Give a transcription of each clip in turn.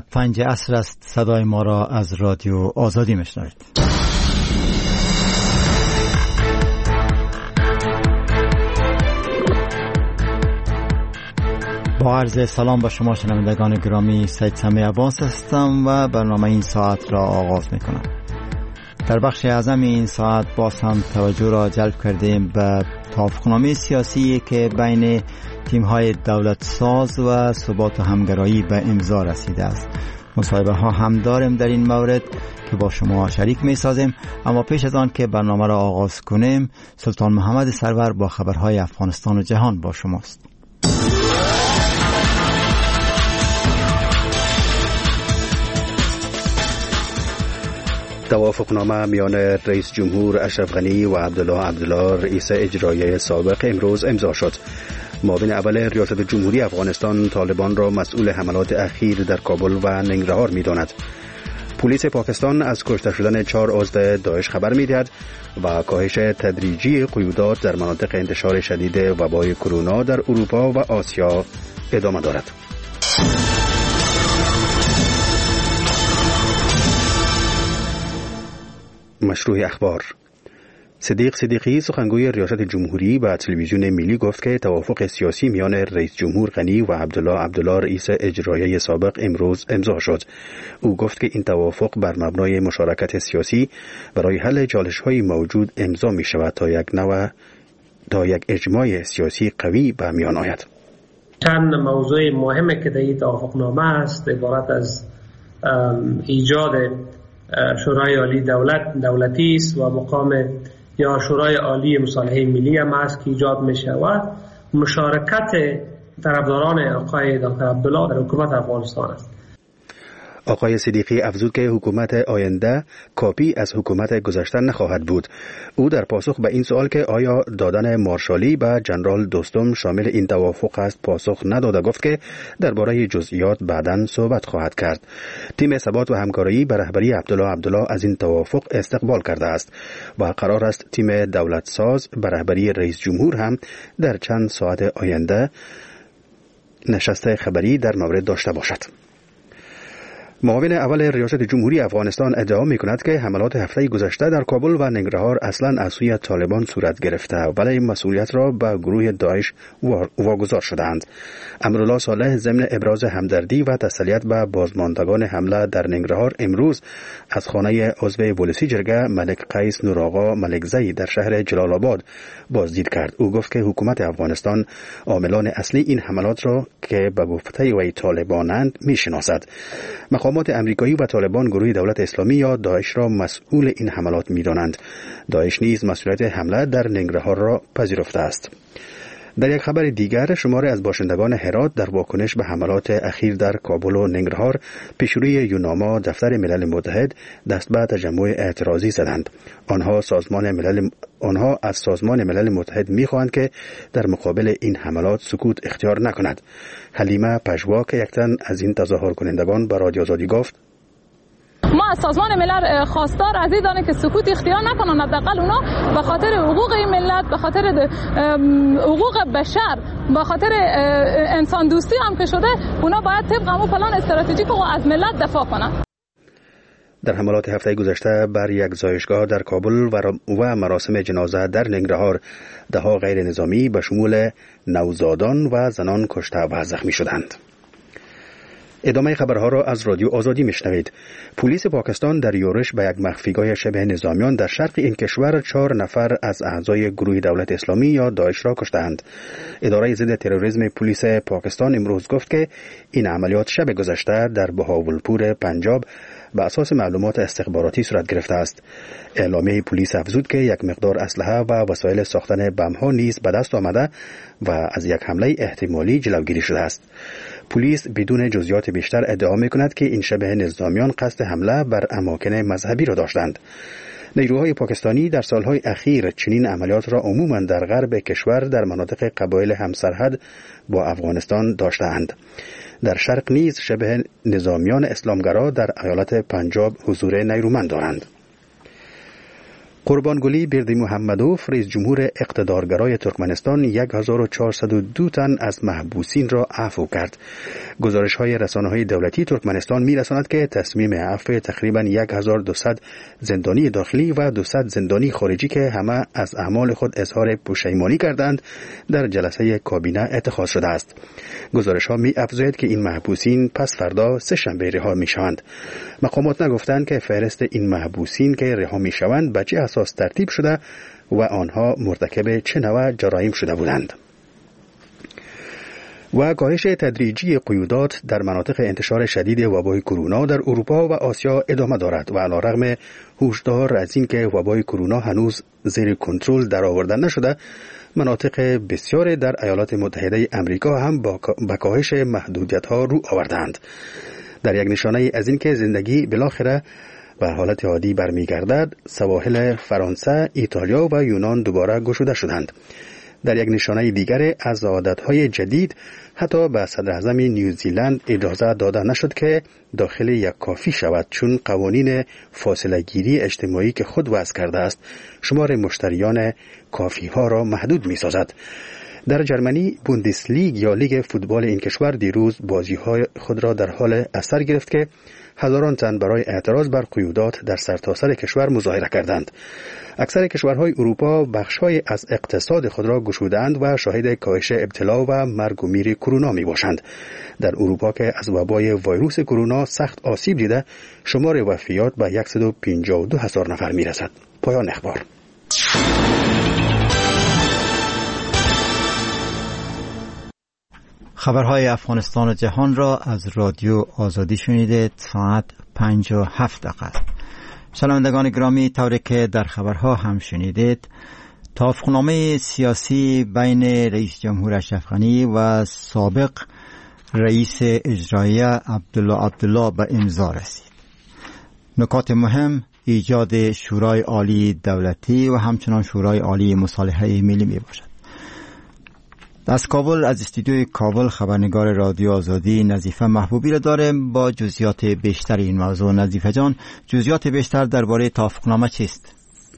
5 عصر است. صدای ما را از رادیو آزادی میشنوید. با عرض سلام به شما شنوندگان گرامی، سید سمی عباس هستم و برنامه این ساعت را آغاز میکنم. در بخش اعظم این ساعت باز هم توجه را جلب کردیم به توافقنامه سیاسی که بین تیم‌های دولت ساز و ثبات و همگرایی به امضا رسیده است. مصاحبه ها هم داریم در این مورد که با شما شریک می سازیم، اما پیش از آن که برنامه را آغاز کنیم، سلطان محمد سرور با خبرهای افغانستان و جهان با شماست. توافقنامه میان رئیس جمهور اشرف غنی و عبدالله رئیس اجرایی سابق امروز امضا شد. معاون اول ریاست جمهوری افغانستان طالبان را مسئول حملات اخیر در کابل و ننگرهار می‌داند. پلیس پاکستان از کشته شدن 4 عضو داعش خبر می‌دهد و کاهش تدریجی قیودات در مناطق انتشار شدید وبای کرونا در اروپا و آسیا ادامه دارد. مشروع اخبار. صدیق صدیقی سخنگوی ریاست جمهوری به تلویزیون ملی گفت که توافق سیاسی میان رئیس جمهور غنی و عبدالله رئیس اجرایی سابق امروز امضا شد. او گفت که این توافق بر مبنای مشارکت سیاسی برای حل چالش‌های موجود امضا می شود تا یک اجماع سیاسی قوی به میان آید. چند موضوع مهمی که در این توافقنامه است عبارت از ایجاد شورای عالی دولتی است و مقام یا شورای عالی مصالحه ملی هم است که ایجاد می شود. مشارکت طرفداران آقای دکتر عبدالله در حکومت افغانستان است. آقای صدیقی افزود که حکومت آینده کاپی از حکومت گذشته نخواهد بود. او در پاسخ به این سوال که آیا دادن مارشالی به جنرال دوستم شامل این توافق است پاسخ نداده، گفت که درباره جزئیات بعداً صحبت خواهد کرد. تیم ثبات و همکاری به رهبری عبدالله از این توافق استقبال کرده است و قرار است تیم دولت ساز به رهبری رئیس جمهور هم در چند ساعت آینده نشست خبری در مورد داشته باشد. معاون اول ریاست جمهوری افغانستان ادعا می‌کند که حملات هفته گذشته در کابل و ننگرهار اصلاً از سوی طالبان صورت گرفته ولی مسئولیت را به گروه داعش واگذار شدند. امرالله صالح ضمن ابراز همدردی و تسلیت به بازماندگان حمله در ننگرهار امروز از خانه عضو پلیسی جرگه ملک قیس نورآقا ملکزی در شهر جلال آباد بازدید کرد. او گفت که حکومت افغانستان عاملان اصلی این حملات را که به گفته وی طالبانند می‌شناسد. مقامات امریکایی و طالبان گروه دولت اسلامی یا داعش را مسئول این حملات می‌دانند. داعش نیز مسئولیت حمله در ننگرهار را پذیرفته است. در یک خبر دیگر، شماری از باشندگان هرات در واکنش به حملات اخیر در کابل و ننگرهار پیشروی یوناما دفتر ملل متحد دست به تجمع اعتراضی زدند. آنها از سازمان ملل متحد می‌خواهند که در مقابل این حملات سکوت اختیار نکند. حلیمه پژوا که یک تن از این تظاهر کنندگان به رادیو آزادی گفت: ما از سازمان ملل خواستار از این دانه که سکوت اختیار نکنن. حداقل اونا به خاطر حقوق این ملت، به خاطر حقوق بشر، به خاطر انسان دوستی هم که شده، اونا باید طبق همون پلان استراتژیک و از ملت دفاع کنن. در حملات هفته گذشته بر یک زایشگاه در کابل و مراسم جنازه در ننگرهار ده‌ها غیر نظامی به شمول نوزادان و زنان کشته و زخمی شدند. ادامه خبرها را از رادیو آزادی میشنوید. پلیس پاکستان در یورش به یک مخفیگاه شبه نظامیان در شرق این کشور 4 نفر از اعضای گروه دولت اسلامی یا داعش را کشتند. اداره ضد تروریسم پلیس پاکستان امروز گفت که این عملیات شب گذشته در بهاولپور پنجاب به اساس معلومات استخباراتی صورت گرفته است. اعلامیه پلیس افزود که یک مقدار اسلحه و وسایل ساختن بم‌ها نیز به دست آمده و از یک حمله احتمالی جلوگیری شده است. پلیس بدون جزئیات بیشتر ادعا می‌کند که این شبه نظامیان قصد حمله بر اماکن مذهبی را داشتند. نیروهای پاکستانی در سالهای اخیر چنین عملیات را عموماً در غرب کشور در مناطق قبایل همسرحد با افغانستان داشتند. در شرق نیز شبه نظامیان اسلامگرا در ایالت پنجاب حضور نیرومند دارند. قربانگلی بردی محمدوف رئیس جمهور اقتدارگرای ترکمنستان 1402 تن از محبوسین را عفو کرد. گزارش‌های رسانه‌های دولتی ترکمنستان می‌رساند که تصمیم عفو تقریباً 1200 زندانی داخلی و 200 زندانی خارجی که همه از اعمال خود اظهار پشیمانی کردند در جلسه کابینه اتخاذ شده است. گزارش‌ها می‌افزاید که این محبوسین پس فردا سه‌شنبه رها می‌شوند. مقامات نگفتند که فهرست این محبوسین که رها می‌شوند به چه اساس ترتیب شده و آنها مرتکب چه نوع جرایم شده بودند. و کاهش تدریجی قیودات در مناطق انتشار شدید وبای کرونا در اروپا و آسیا ادامه دارد و علیرغم هشدار از این که وبای کرونا هنوز زیر کنترل درآورده نشده، مناطق بسیار در ایالات متحده آمریکا هم با کاهش محدودیت‌ها رو آوردند. در یک نشانه از این که زندگی بالاخره به حالت عادی برمیگردد، سواحل فرانسه، ایتالیا و یونان دوباره گشوده شدند. در یک نشانه دیگر از عادت‌های جدید، حتی به صدر اعظم نیوزیلند اجازه داده نشد که داخل یک کافی شود، چون قوانین فاصله گیری اجتماعی که خود وضع کرده است شمار مشتریان کافی ها را محدود می سازد. در جرمنی بوندسلیگ یا لیگ فوتبال این کشور دیروز بازی‌های خود را در حال اثر گرفت که هزاران تن برای اعتراض بر قیودات در سرتاسر کشور مظاهره کردند. اکثر کشورهای اروپا بخش‌های از اقتصاد خود را گشودند و شاهد کاهش ابتلا و مرگ و میر کرونا می‌باشند. در اروپا که از وبای ویروس کرونا سخت آسیب دیده، شمار وفیات به 152,000 نفر می‌رسد. پایان اخبار. خبرهای افغانستان و جهان را از رادیو آزادی شنیدید. ساعت 5:07 است. شنوندگان گرامی، طوری که در خبرها هم شنیدید، توافقنامه سیاسی بین رئیس جمهور اشرف غنی و سابق رئیس اجرایی عبدالله به امضا رسید. نکات مهم ایجاد شورای عالی دولتی و همچنان شورای عالی مصالحه ملی می باشد. از کابل، از استودیوی کابل، خبرنگار رادیو آزادی نظیفه محبوبی را داریم با جزئیات بیشتر این موضوع. نظیفه جان، جزئیات بیشتر درباره توافقنامه چیست؟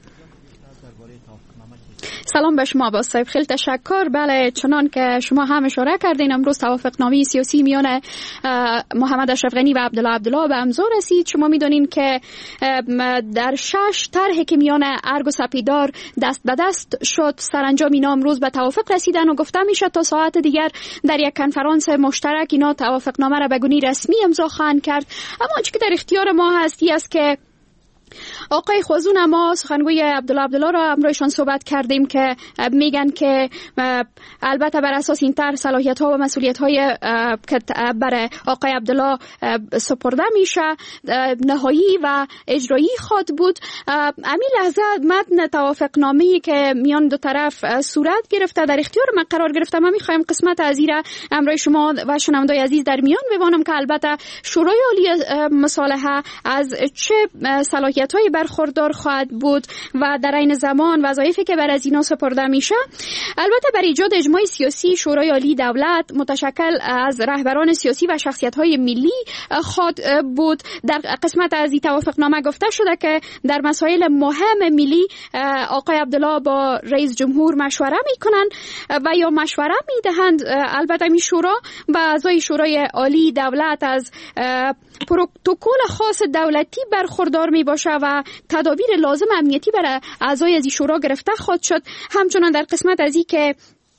سلام به شما با صاحب، خیلی تشکر. بله، چنان که شما هم اشاره کردین، امروز توافقنامه سیاسی میان محمد اشرف غنی و عبدالله به امضا رسید. شما میدونین که در 6 طرحی که میان ارگ و سپیدار دست به دست شد، سرانجام اینا امروز به توافق رسیدن و گفته میشه تا ساعت دیگر در یک کنفرانس مشترک اینا توافقنامه را به گونی رسمی امضا خواهند کرد. اما چیزی که در اختیار ما هستی است که آقای خوازون ما سخنگوی عبدالله را امروزشان صحبت کردیم که میگن که البته بر اساس این طرح صلاحیت ها و مسئولیت های که بر آقای عبدالله سپرده میشه نهایی و اجرایی خواد بود. امی لحظه متن توافقنامه‌ای که میان دو طرف صورت گرفته در اختیار من قرار گرفته. ما میخوایم قسمت از این را امروز شما و شنوندای عزیز در میان ببانم که البته شورای عالی مصالحه از چه صلاحیت‌های برخوردار خواهد بود و در این زمان وظایفی که بر از اینا سپرده میشه. البته بر ایجاد اجماع سیاسی شورای عالی دولت متشکل از رهبران سیاسی و شخصیت‌های ملی خواهد بود. در قسمت از این توافقنامه گفته شده که در مسائل مهم ملی آقای عبدالله با رئیس جمهور مشوره میکنن و یا مشوره میدهند. البته این شورا و اعضای شورای عالی دولت از پروتکل خاص دولتی برخوردار می باشه و تدابیر لازم امنیتی برای اعضای از این شورا گرفته خواهد شد. همچنان در قسمت از این که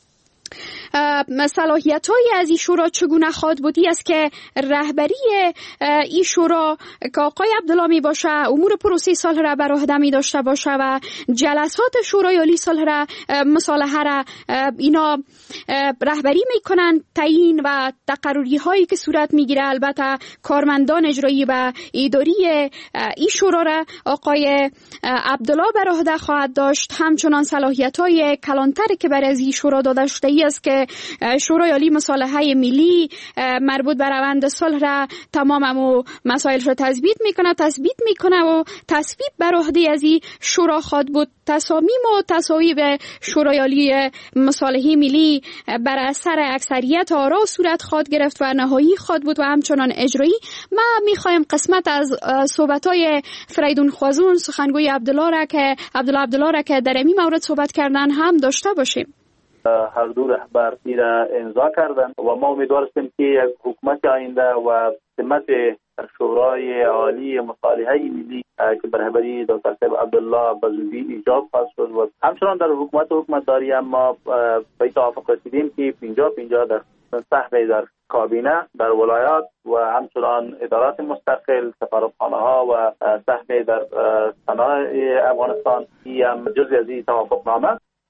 صلاحیت‌های از این شورا چگونه خواهد بودی است که رهبری این شورا که آقای عبدالله می باشه امور پروسه صلح را بر عهده می داشته باشه و جلسات شورای عالی صلح را مصالحه را اینا رهبری میکنن. تعیین و تقرری هایی که صورت میگیره البته کارمندان اجرایی و اداری این شورا را آقای عبدالله بر عهده خواهد داشت. همچنان صلاحیت های کلانتر که بر از این شورا داده شده است که شورای عالی مصالحه ملی مربوط به روند صلح را تمام مسائل را تثبیت میکنه و تصویب بر عهده از این شورا خواد بود. تصامیم و تصاویب شورای عالی مصالحه ملی بر اثر اکثریت آرا صورت خواد گرفت و نهایی خواد بود و همچنان اجرایی. ما میخوایم قسمت از صحبت‌های فریدون خوازون سخنگوی عبدالله را که در این مورد صحبت کردن هم داشته باشیم. هر دو رهبر را امضا کردن و ما امیدوار هستیم که یک حکومت آینده و سمت شورای عالی مصالحه ملی که به رهبری دکتر صاحب عبدالله بزودی ایجاد خواهد شد و همچنان در حکومتداری ما به توافق رسیدیم که 50-50 در سهم در کابینه در ولایات و همچنان ادارات مستقل، سفارتخانه‌ها و سهم در صنایع افغانستان هم جزئی از این توافقنامه.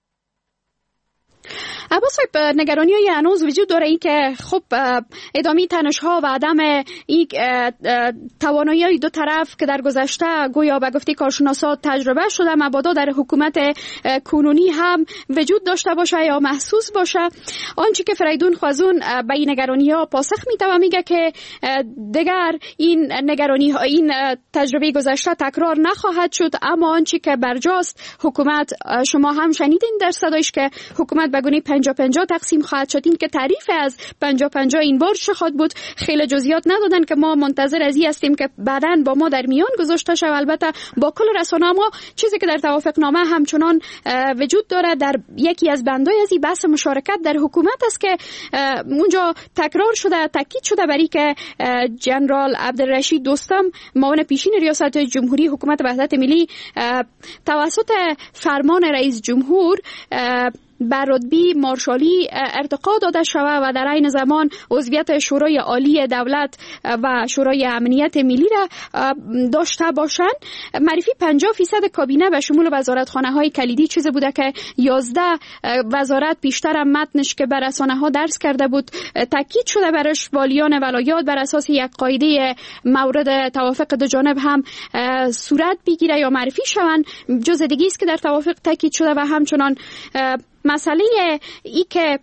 عباس صاحب، نگرانی های هنوز وجود داره این که خب ادامه تنش‌ها و عدم این توانایی های دو طرف که در گذشته گویا به گفته کارشناسان تجربه شده مبادا در حکومت کنونی هم وجود داشته باشه یا محسوس باشه. آنچه که فریدون خوازون به این نگرانی ها پاسخ میده و میگه که دیگر این نگرانی ها این تجربه گذشته تکرار نخواهد شد، اما آنچه که برجاست حکومت، شما هم شنیدین در صدایش که حکومت به گونه 50-50 تقسیم خواهد شد. این که تعریف از 50-50 این بار چه خواهد بود خیلی جزئیات ندادن که ما منتظر از این هستیم که بعداً با ما در میان گذاشته شود. البته با کل رسانه‌ها ما چیزی که در توافقنامه همچنان وجود داره در یکی از بندهای از این بحث مشارکت در حکومت است که اونجا تکرار شده، تاکید شده بر اینکه جنرال عبدالرشید دوستم معاون پیشین ریاست جمهوری حکومت وحدت ملی توسط فرمان رئیس جمهور بر رتبه مارشالی ارتقا داده شود و در عین زمان عضویت شورای عالی دولت و شورای امنیت ملی را داشته باشند. معرفی 50% کابینه به شمول وزارتخانه‌های کلیدی چیزی بوده که 11 وزارت پیشتر متنش که بر رسانه‌ها درس کرده بود تاکید شده برش والیان ولایات بر اساس یک قاعده مورد توافق دو جانب هم صورت بگیره یا معرفی شوند. جز دیگه است که در توافق تاکید شده و همچنان مسئله ای که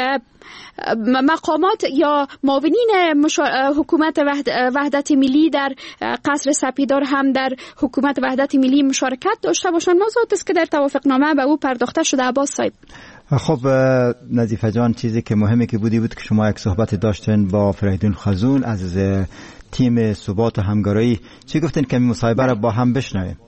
مقامات یا معاونین حکومت وحدت ملی در قصر سپیدار هم در حکومت وحدت ملی مشارکت داشته باشند. موضوعاتی است که در توافقنامه به او پرداخته شده. عباس صاحب، خب نظیفه جان، چیزی که مهمه که بود که شما یک صحبت داشتین با فریدون خوازون از تیم ثبات و همکاری، چی گفتین که مصاحبه را با هم بشنویم؟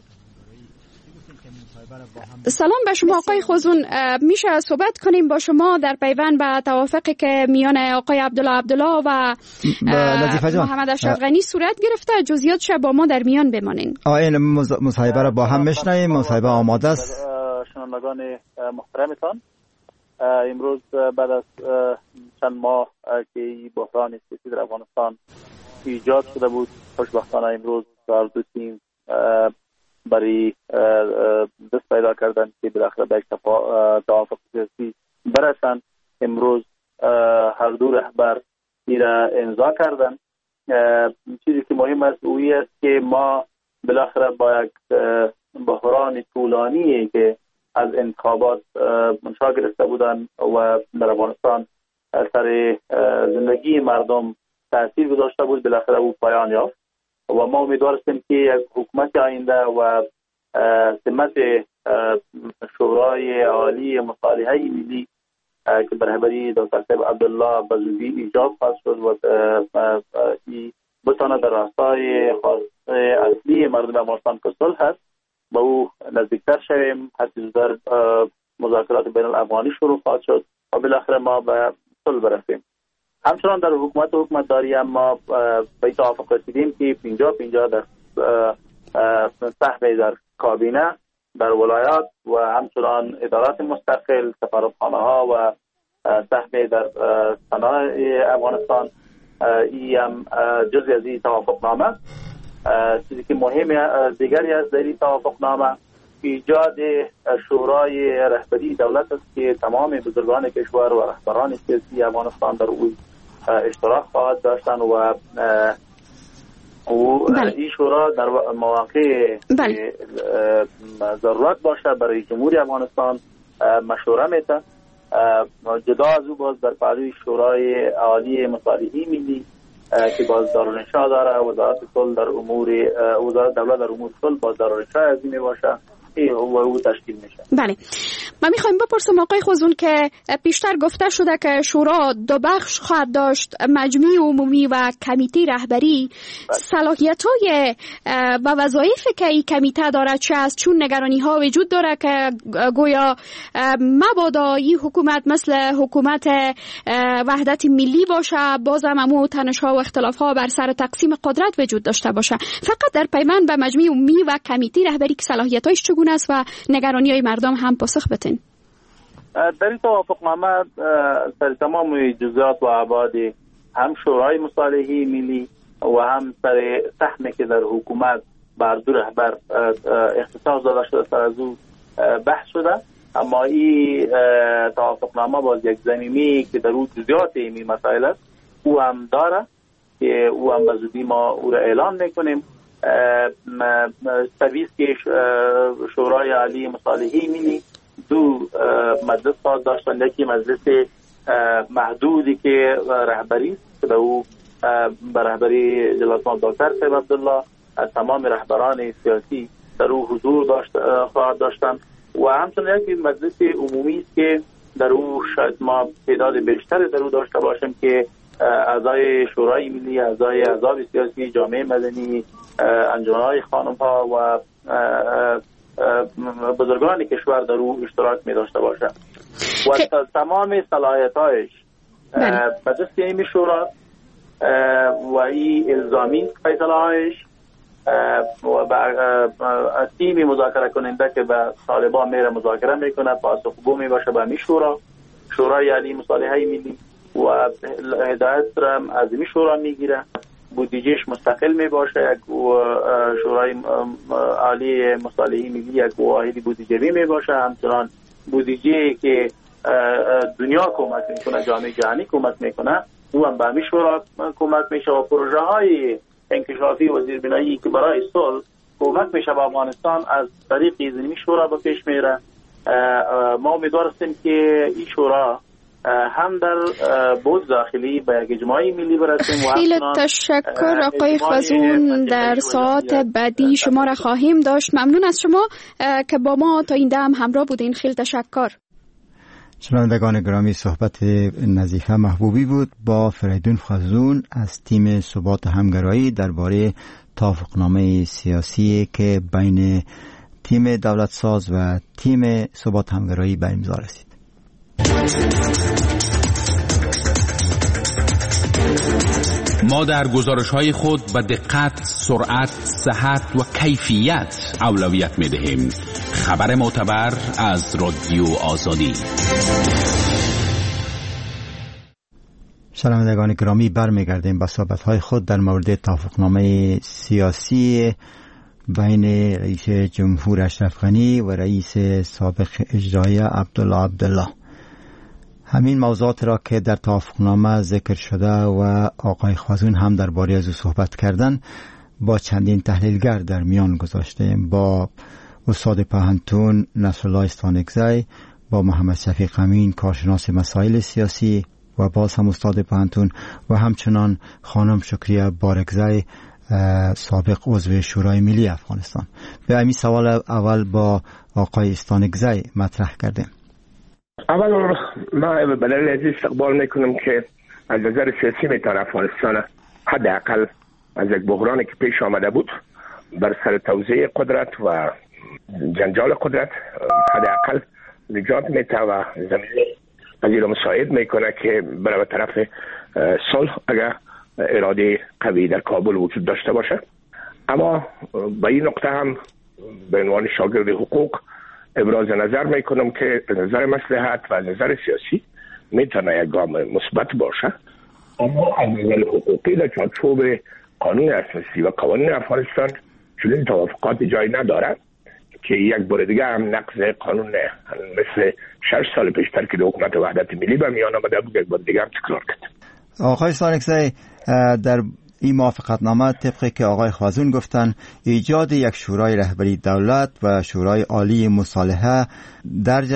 سلام به شما آقای خوازون، میشه صحبت کنیم با شما در پیوند به توافقی که میان آقای عبدالله و محمد اشرف غنی صورت گرفته؟ جزئیاتش با ما در میان بمانین. این مصاحبه را با هم میشنویم. مصاحبه آماده است. شنوندگان محترمتان، امروز بعد از چند ماه که بحران سیاسی در افغانستان ایجاد شده بود، خوشبختانه امروز هر دو تیم برای دست پیدا کردن که بالاخره به یک توافق سیاسی برسند. امروز هر دو رهبر را امضا کردن. چیزی که مهم است اویی است که ما بالاخره با یک بحران طولانی که از انتخابات منشأ گرفته بودن و در افغانستان سر زندگی مردم تاثیر گذاشته بود، بالاخره او پایان یافت و ما امیدوار هستیم که یک حکومت آینده و سمت شورای عالی مصالحه ملی که به رهبری دکتر صاحب عبدالله بزودی ایجاد خواهد شد و بتانه در راستای خواست اصلی مردم افغانستان که صلح هست با او نزدیکتر شویم. هر چیز در مذاکرات بین الافغانی شروع خواهد شد و بالاخره ما به صلح برسیم. همچنان در حکومتداری هم ما به توافق رسیدیم که 50-50 در سهم در کابینه در ولایات و همچنان ادارات مستقل، سفارتخانه‌ها و سهم در صنایع افغانستان ای هم جزئی از این توافقنامه. چیزی که مهم دیگری از در این توافقنامه ایجاد شورای رهبری دولت است که تمام بزرگان کشور و رهبران سیاسی افغانستان در او اشتراک خواهد داشتن و این شورا در مواقع ضرورت باشه برای جمهوری افغانستان مشوره میده جدا از او باز در پهلوی شورای عالی مصالحه ملی که باز دارالانشا داره، وزارت کل در امور وزارت دولت در امور کل باز دارالانشا از این باشه و او تشکیل میشه. بله، ما میخوایم بپرسم آقای خوزون که پیشتر گفته شده که شورا دو بخش خواهد داشت، مجمع عمومی و کمیته رهبری. صلاحیت‌های و وظایف که این کمیته داره چه است؟ چون نگرانی ها وجود داره که گویا مبادا این حکومت مثل حکومت وحدت ملی باشه، بازم همو تنش‌ها و اختلاف‌ها بر سر تقسیم قدرت وجود داشته باشه. فقط در پیمان به مجمع عمومی و کمیته رهبری که صلاحیت‌هاش چگونه است و نگرانی‌های مردم هم پاسخ بدین. در این توافقنامه سر تمام جزئیات و ابعاد هم شورای مصالحه ملی و هم سر سهمی که در حکومت بر دو رهبر اختصاص داده شده سر از او بحث شده، اما این توافقنامه باز یک ضمیمی که در او جزئیات این مسائل است او هم داره که او هم به زودی ما او را اعلان میکنیم. سرویس که شورای عالی مصالحه ملی دو مجلس خواهد داشتن، یکی مجلس محدودی که رهبری است که او به رهبری جلالت دکتر صاحب عبدالله از تمام رهبران سیاسی در او حضور خواهد داشتن و همچنین یکی مجلس عمومی است که در او شاید ما تعداد بیشتری در او داشته باشیم که اعضای شورای ملی، اعضای احزاب سیاسی، جامعه مدنی، انجمن‌های خانم‌ها و بزرگان کشور در او اشتراک می داشته باشه و تمام صلاحیت‌هایش به دست این شورا و این الزامی فیصله‌هایش و تیم مذاکره کننده که به طالبان میره مذاکره میکنه پاسخگو می باشه به شورای عالی مصالحه ملی و هدایت را از این شورا میگیره، بودجهش مستقل می باشه، یک شورای عالی مصالحه ملی یک واحد بودجه‌ای می باشه، همچنان بودجه که دنیا کمک میکنه، جامعه جهانی کمک میکنه او هم به همین شورا کمک میشه و پروژه های انکشافی و زیربنایی که برای صلح کمک میشه به افغانستان از طریق این شورا به پیش میره. ما امیدوار هستیم که این شورا هم در بود داخلی به یک اجماعی ملی برسیم. خیلی تشکر آقای خوزون، در ساعت بعدی شما را خواهیم داشت. ممنون از شما که با ما تا این دم همراه بودین. خیلی تشکر. شنوندگان گرامی، صحبت نظیفه محبوبی بود با فریدون خوزون از تیم ثبات همگرایی درباره توافقنامه سیاسی که بین تیم دولت ساز و تیم ثبات همگرایی به امضا رسید. ما در گزارش‌های خود به دقت، سرعت، صحت و کیفیت اولویت می‌دهیم. خبر معتبر از رادیو آزادی. شنوندگان گرامی، برمیگردیم به صحبت‌های خود در مورد توافقنامه سیاسی بین رئیس جمهور اشرف غنی و رئیس سابق اجرایی عبدالله. همین موضوعات را که در توافقنامه ذکر شده و آقای خوزون هم درباره از او صحبت کردن با چندین تحلیلگر در میان گذاشتیم، با استاد پهنتون نصرالله استانکزی، با محمد شفیق امین کارشناس مسائل سیاسی و باز هم استاد پهنتون و همچنان خانم شکریه بارکزی سابق عضو شورای ملی افغانستان. به همین سوال اول با آقای استانکزی مطرح کردیم. اول ما به دلیل استقبال میکنم که از نظر سیاسی میتونه افغانستان حداقل از یک بحرانی که پیش آمده بود بر سر توزیع قدرت و جنجال قدرت حداقل نجات میده و زمینه پذیر مساعد میکنه که برای طرف صلح اگر اراده قوی در کابل وجود داشته باشه. اما به این نقطه هم به عنوان شاگرد حقوق ابراز نظر میکنم که نظر مصلحت و نظر سیاسی میتونه یک گام مثبت باشه، اما از نظر حقوقی در چارچوب قانون اساسی و قوانین افغانستان چنین توافقات جای نداره که یک بار دیگه هم نقض قانون مثل 6 سال پیشتر که حکومت وحدت ملی به میان آمده بود یک بار دیگه هم تکرار کرد. آقای استانکزی، در این موافقتنامه طبقی که آقای خوزون گفتن ایجاد یک شورای رهبری دولت و شورای عالی مصالحه درج است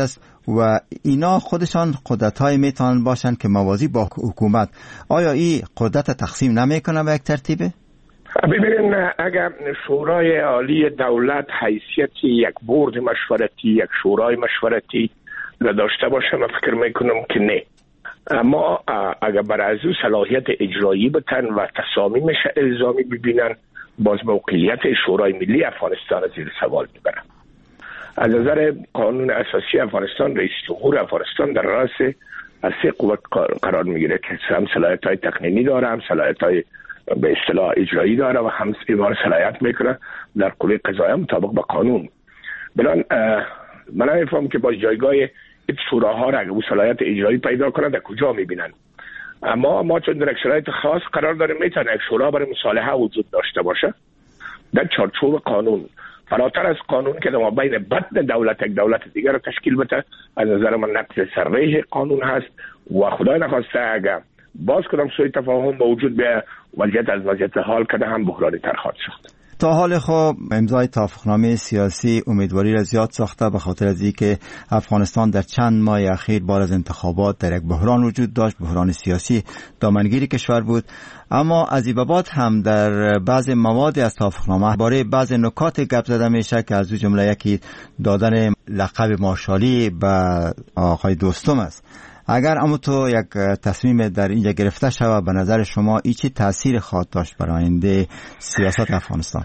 و اینا خودشان قدرت‌های میتونن باشن که موازی با حکومت. آیا این قدرت تقسیم نمیکنه به یک ترتیبه؟ ببینید، اگر شورای عالی دولت حیثیت یک بورد مشورتی، یک شورای مشورتی داشته باشه، من فکر میکنم که نه. اما اگر برای از صلاحیت اجرایی بتن و تصامیمش الزامی ببینن، باز موقعیت شورای ملی افغانستان زیر سوال میبرن. از نظر قانون اساسی افغانستان، رئیس جمهور افغانستان در رأس از 3 قوت قرار میگیره که هم صلاحیت‌های تقنینی داره، هم صلاحیت‌های به اصطلاح اجرایی داره و هم اعمال صلاحیت میکنه در قوه قضاییه مطابق با قانون. بنابراین من نمی‌فهمم که با جایگاه این شوراها را اگه اون صلاحیت اجرایی پیدا کنند در کجا میبینن. اما ما چون در یک شرایط خاص قرار داریم، میتونه یک شورا برای مصالحه وجود داشته باشه در چارچوب قانون، فراتر از قانون که در بین بدن دولت یک دولت دیگر را تشکیل بده. از نظر من نقض سریح قانون هست و خدای نخواسته اگر باز کدام سوء تفاهم موجود به وضعیت از وضعیت حال کده هم بحرانی تر خواهد شد. تا حال خب امضای توافقنامه سیاسی امیدواری را زیاد ساخته، به خاطر از اینکه افغانستان در چند ماه اخیر بعد از انتخابات در یک بحران وجود داشت، بحران سیاسی دامنگیری کشور بود. اما از این بعد هم در بعض مواد از توافقنامه باره بعض نکات گپ زده میشه که از جمله یکی دادن لقب مارشالی به آقای دوستم است. اگر اما تو یک تصمیم در اینجا گرفته شود، به نظر شما این چه تأثیر خواهد داشت برای آینده سیاست افغانستان؟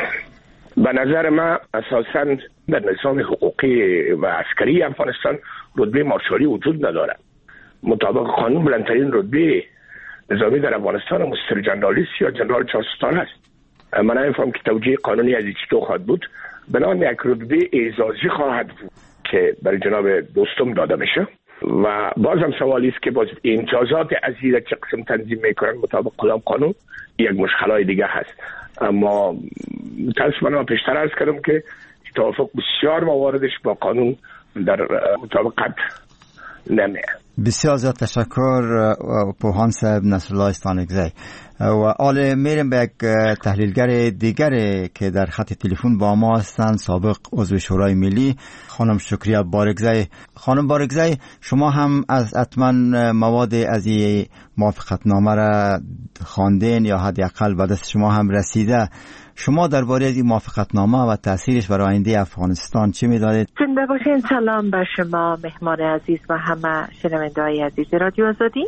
به نظر من اساساً در نظام حقوقی و عسکری افغانستان رتبه مارشالی وجود نداره. مطابق قانون بلندترین رتبه نظامی در افغانستان مستر جنرالیست یا جنرال 4 ستاره است. من نمی‌فهمم که توجیه قانونی از چطور خواهد بود. بنابراین یک رتبه اعزازی خواهد بود که برای جناب دوستم داده میشه و بازم سوالی است که باز امتیازات از این چه قسم تنظیم میکنن مطابق کدام قانون، یک مشکلای دیگه هست. اما متاسفانه پیشتر عرض کردم که توافق بسیار مواردش با قانون در مطابقت نمیه. بسیار زیاد تشکر پوهان صاحب نصرالله استانکزی. و حالا میریم به یک تحلیلگر دیگر که در خط تلفن با ما هستند، سابق عضو شورای ملی، خانم شکریه بارگزی. خانم بارگزی، شما هم از حتما مواد از این موافقتنامه را خواندین یا حداقل به دست شما هم رسیده. شما درباره این موافقتنامه و تاثیرش برای آینده افغانستان چی می‌دانید؟ زنده باشین. سلام به شما مهمان عزیز و همه شنونده‌های عزیز رادیو آزادی.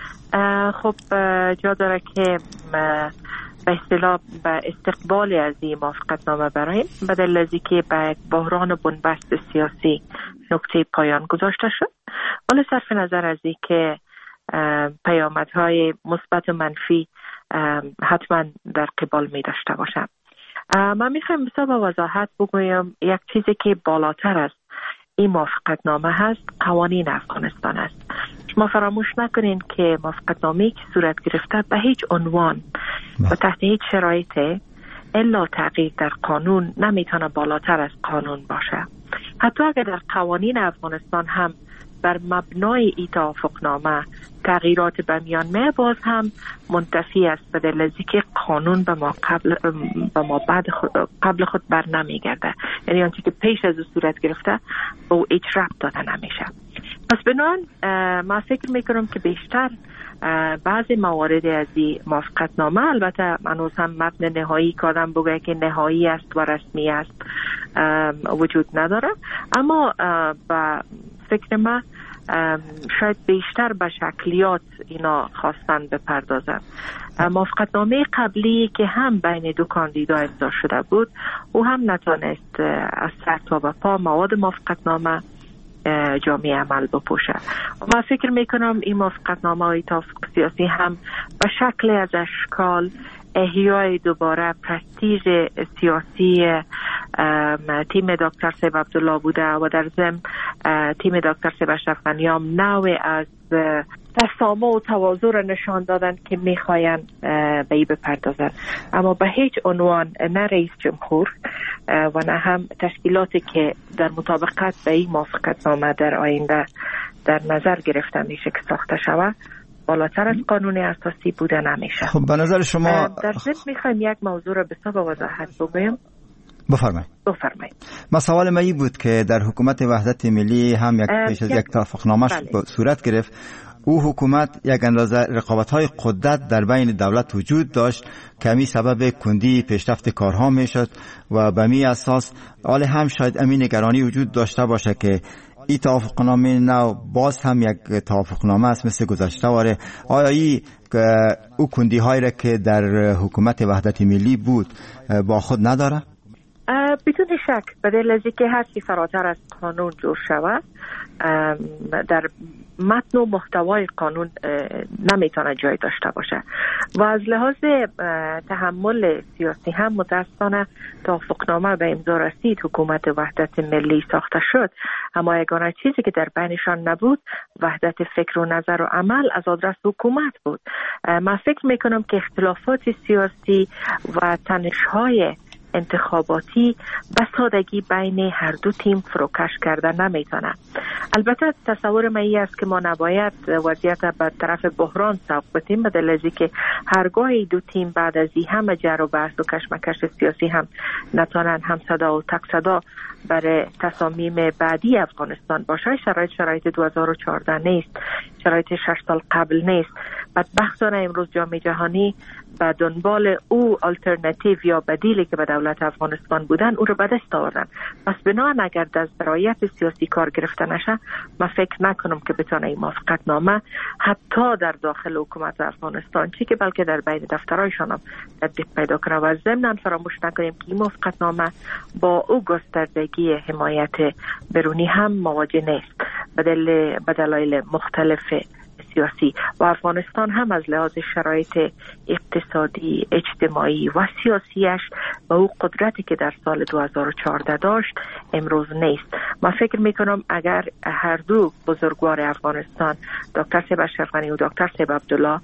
خب جا داره که به اصطلاح به استقبال از این موافقتنامه برایم به دلیل از اینکه به بحران بنبست سیاسی نقطه پایان گذاشته شد. ولی صرف نظر از اینکه پیامدهای مثبت و منفی حتما در قبال می داشته باشم، من میخوایم بسیار با وضاحت بگویم یک چیزی که بالاتر است این موافقتنامه هست قوانین افغانستان است. شما فراموش نکنین که موافقتنامه‌ای که صورت گرفته به هیچ عنوان و تحت هیچ شرایطی الا تغییر در قانون نمیتونه بالاتر از قانون باشه. حتی اگر در قوانین افغانستان هم بر مبنای این توافقنامه تغییرات به میان می، باز هم منتفی است به دلیل از اینکه قانون به ما قبل خود بر نمیگرده. یعنی آنچه که پیش از صورت گرفته به او هیچ ربط داده نمیشه. پس بنابراین من فکر میکنم که بیشتر بعضی موارد از این موافقتنامه، البته هنوز هم متن نهایی کردم بگه که نهایی است و رسمی است وجود نداره، اما با فکر من شاید بیشتر به شکلیات اینا خواستن بپردازن. موافقتنامه قبلی که هم بین دو کاندیدا امضا شده بود او هم نتونست از سر تا به پا مواد موافقتنامه جامعه عمل بپوشه. من فکر میکنم این موافقتنامه های توافق سیاسی هم به شکل از اشکال احیای دوباره پرستیژ سیاسی تیم دکتر سیب عبدالله بوده و در ضمن تیم دکتر سیب اشرف غنی هم نوع از تسامح و تواضع را نشان دادن که میخواین به این بپردازن. اما به هیچ عنوان نه رئیس جمهور و نه هم تشکیلاتی که در مطابقت به این موافقتنامه در آینده در نظر گرفته میشه که ساخته شود بالاتر از قانون اساسی بوده نمیشه. خب به نظر شما در ضمن میخوایم یک موضوع را بسیار با وضاحت بگویم. بفرمایید. سوال من این بود که در حکومت وحدت ملی هم پیش از یک توافقنامه صورت گرفت. او حکومت یک اندازه رقابت‌های قدرت در بین دولت وجود داشت که همین سبب کندی پیشرفت کارها میشد و به می اساس حال هم شاید امین نگرانی وجود داشته باشه که این توافقنامه نو باز هم یک توافقنامه است مثل گذشته واره. آیا این او کندی هایی را که در حکومت وحدت ملی بود با خود نداره؟ بدون شک به دلیل از اینکه هر چی فراتر از قانون جور شود در متن و محتوای قانون نمیتونه جای داشته باشه و از لحاظ تحمل سیاسی هم متاسفانه توافقنامه به امضا رسید، حکومت وحدت ملی ساخته شد، اما یگانه چیزی که در بینشان نبود وحدت فکر و نظر و عمل از آدرس حکومت بود. من فکر میکنم که اختلافات سیاسی و تنش‌های انتخاباتی به سادگی بین هر دو تیم فروکش کردن نمیتونه. البته تصور من این است که ما نباید وضعیت به طرف بحران سوق بدیم، به دلیل از که هرگاه دو تیم بعد از این همه جر و بحث و کشمکش سیاسی هم نتونن هم صدا و تک صدا برای تصامیم بعدی افغانستان باشه. شرایط 2014 نیست، شرایط 6 سال قبل نیست. بدبختانه امروز جامعه جهانی به دنبال او آلترناتیو یا بدیلی که به دولت افغانستان بودن او رو به دست آوردن. پس بنابراین اگر از برایت سیاسی کار گرفته نشه، من فکر نکنم که بتونه این موافقت نامه حتی در داخل حکومت افغانستان چی که بلکه در بین دفترایشان هم تطبیق پیدا کنه. و ضمناً فراموش نکنیم که این موافقت نامه با او گستردگی حمایت برونی هم مواجه نیست به دلایل مختلف سیاسی و افغانستان هم از لحاظ شرایط اقتصادی، اجتماعی و سیاسیش و او قدرتی که در سال 2014 داشت امروز نیست. من فکر میکنم اگر هر دو بزرگوار افغانستان دکتر سیب اشرف غنی و دکتر سیب عبدالله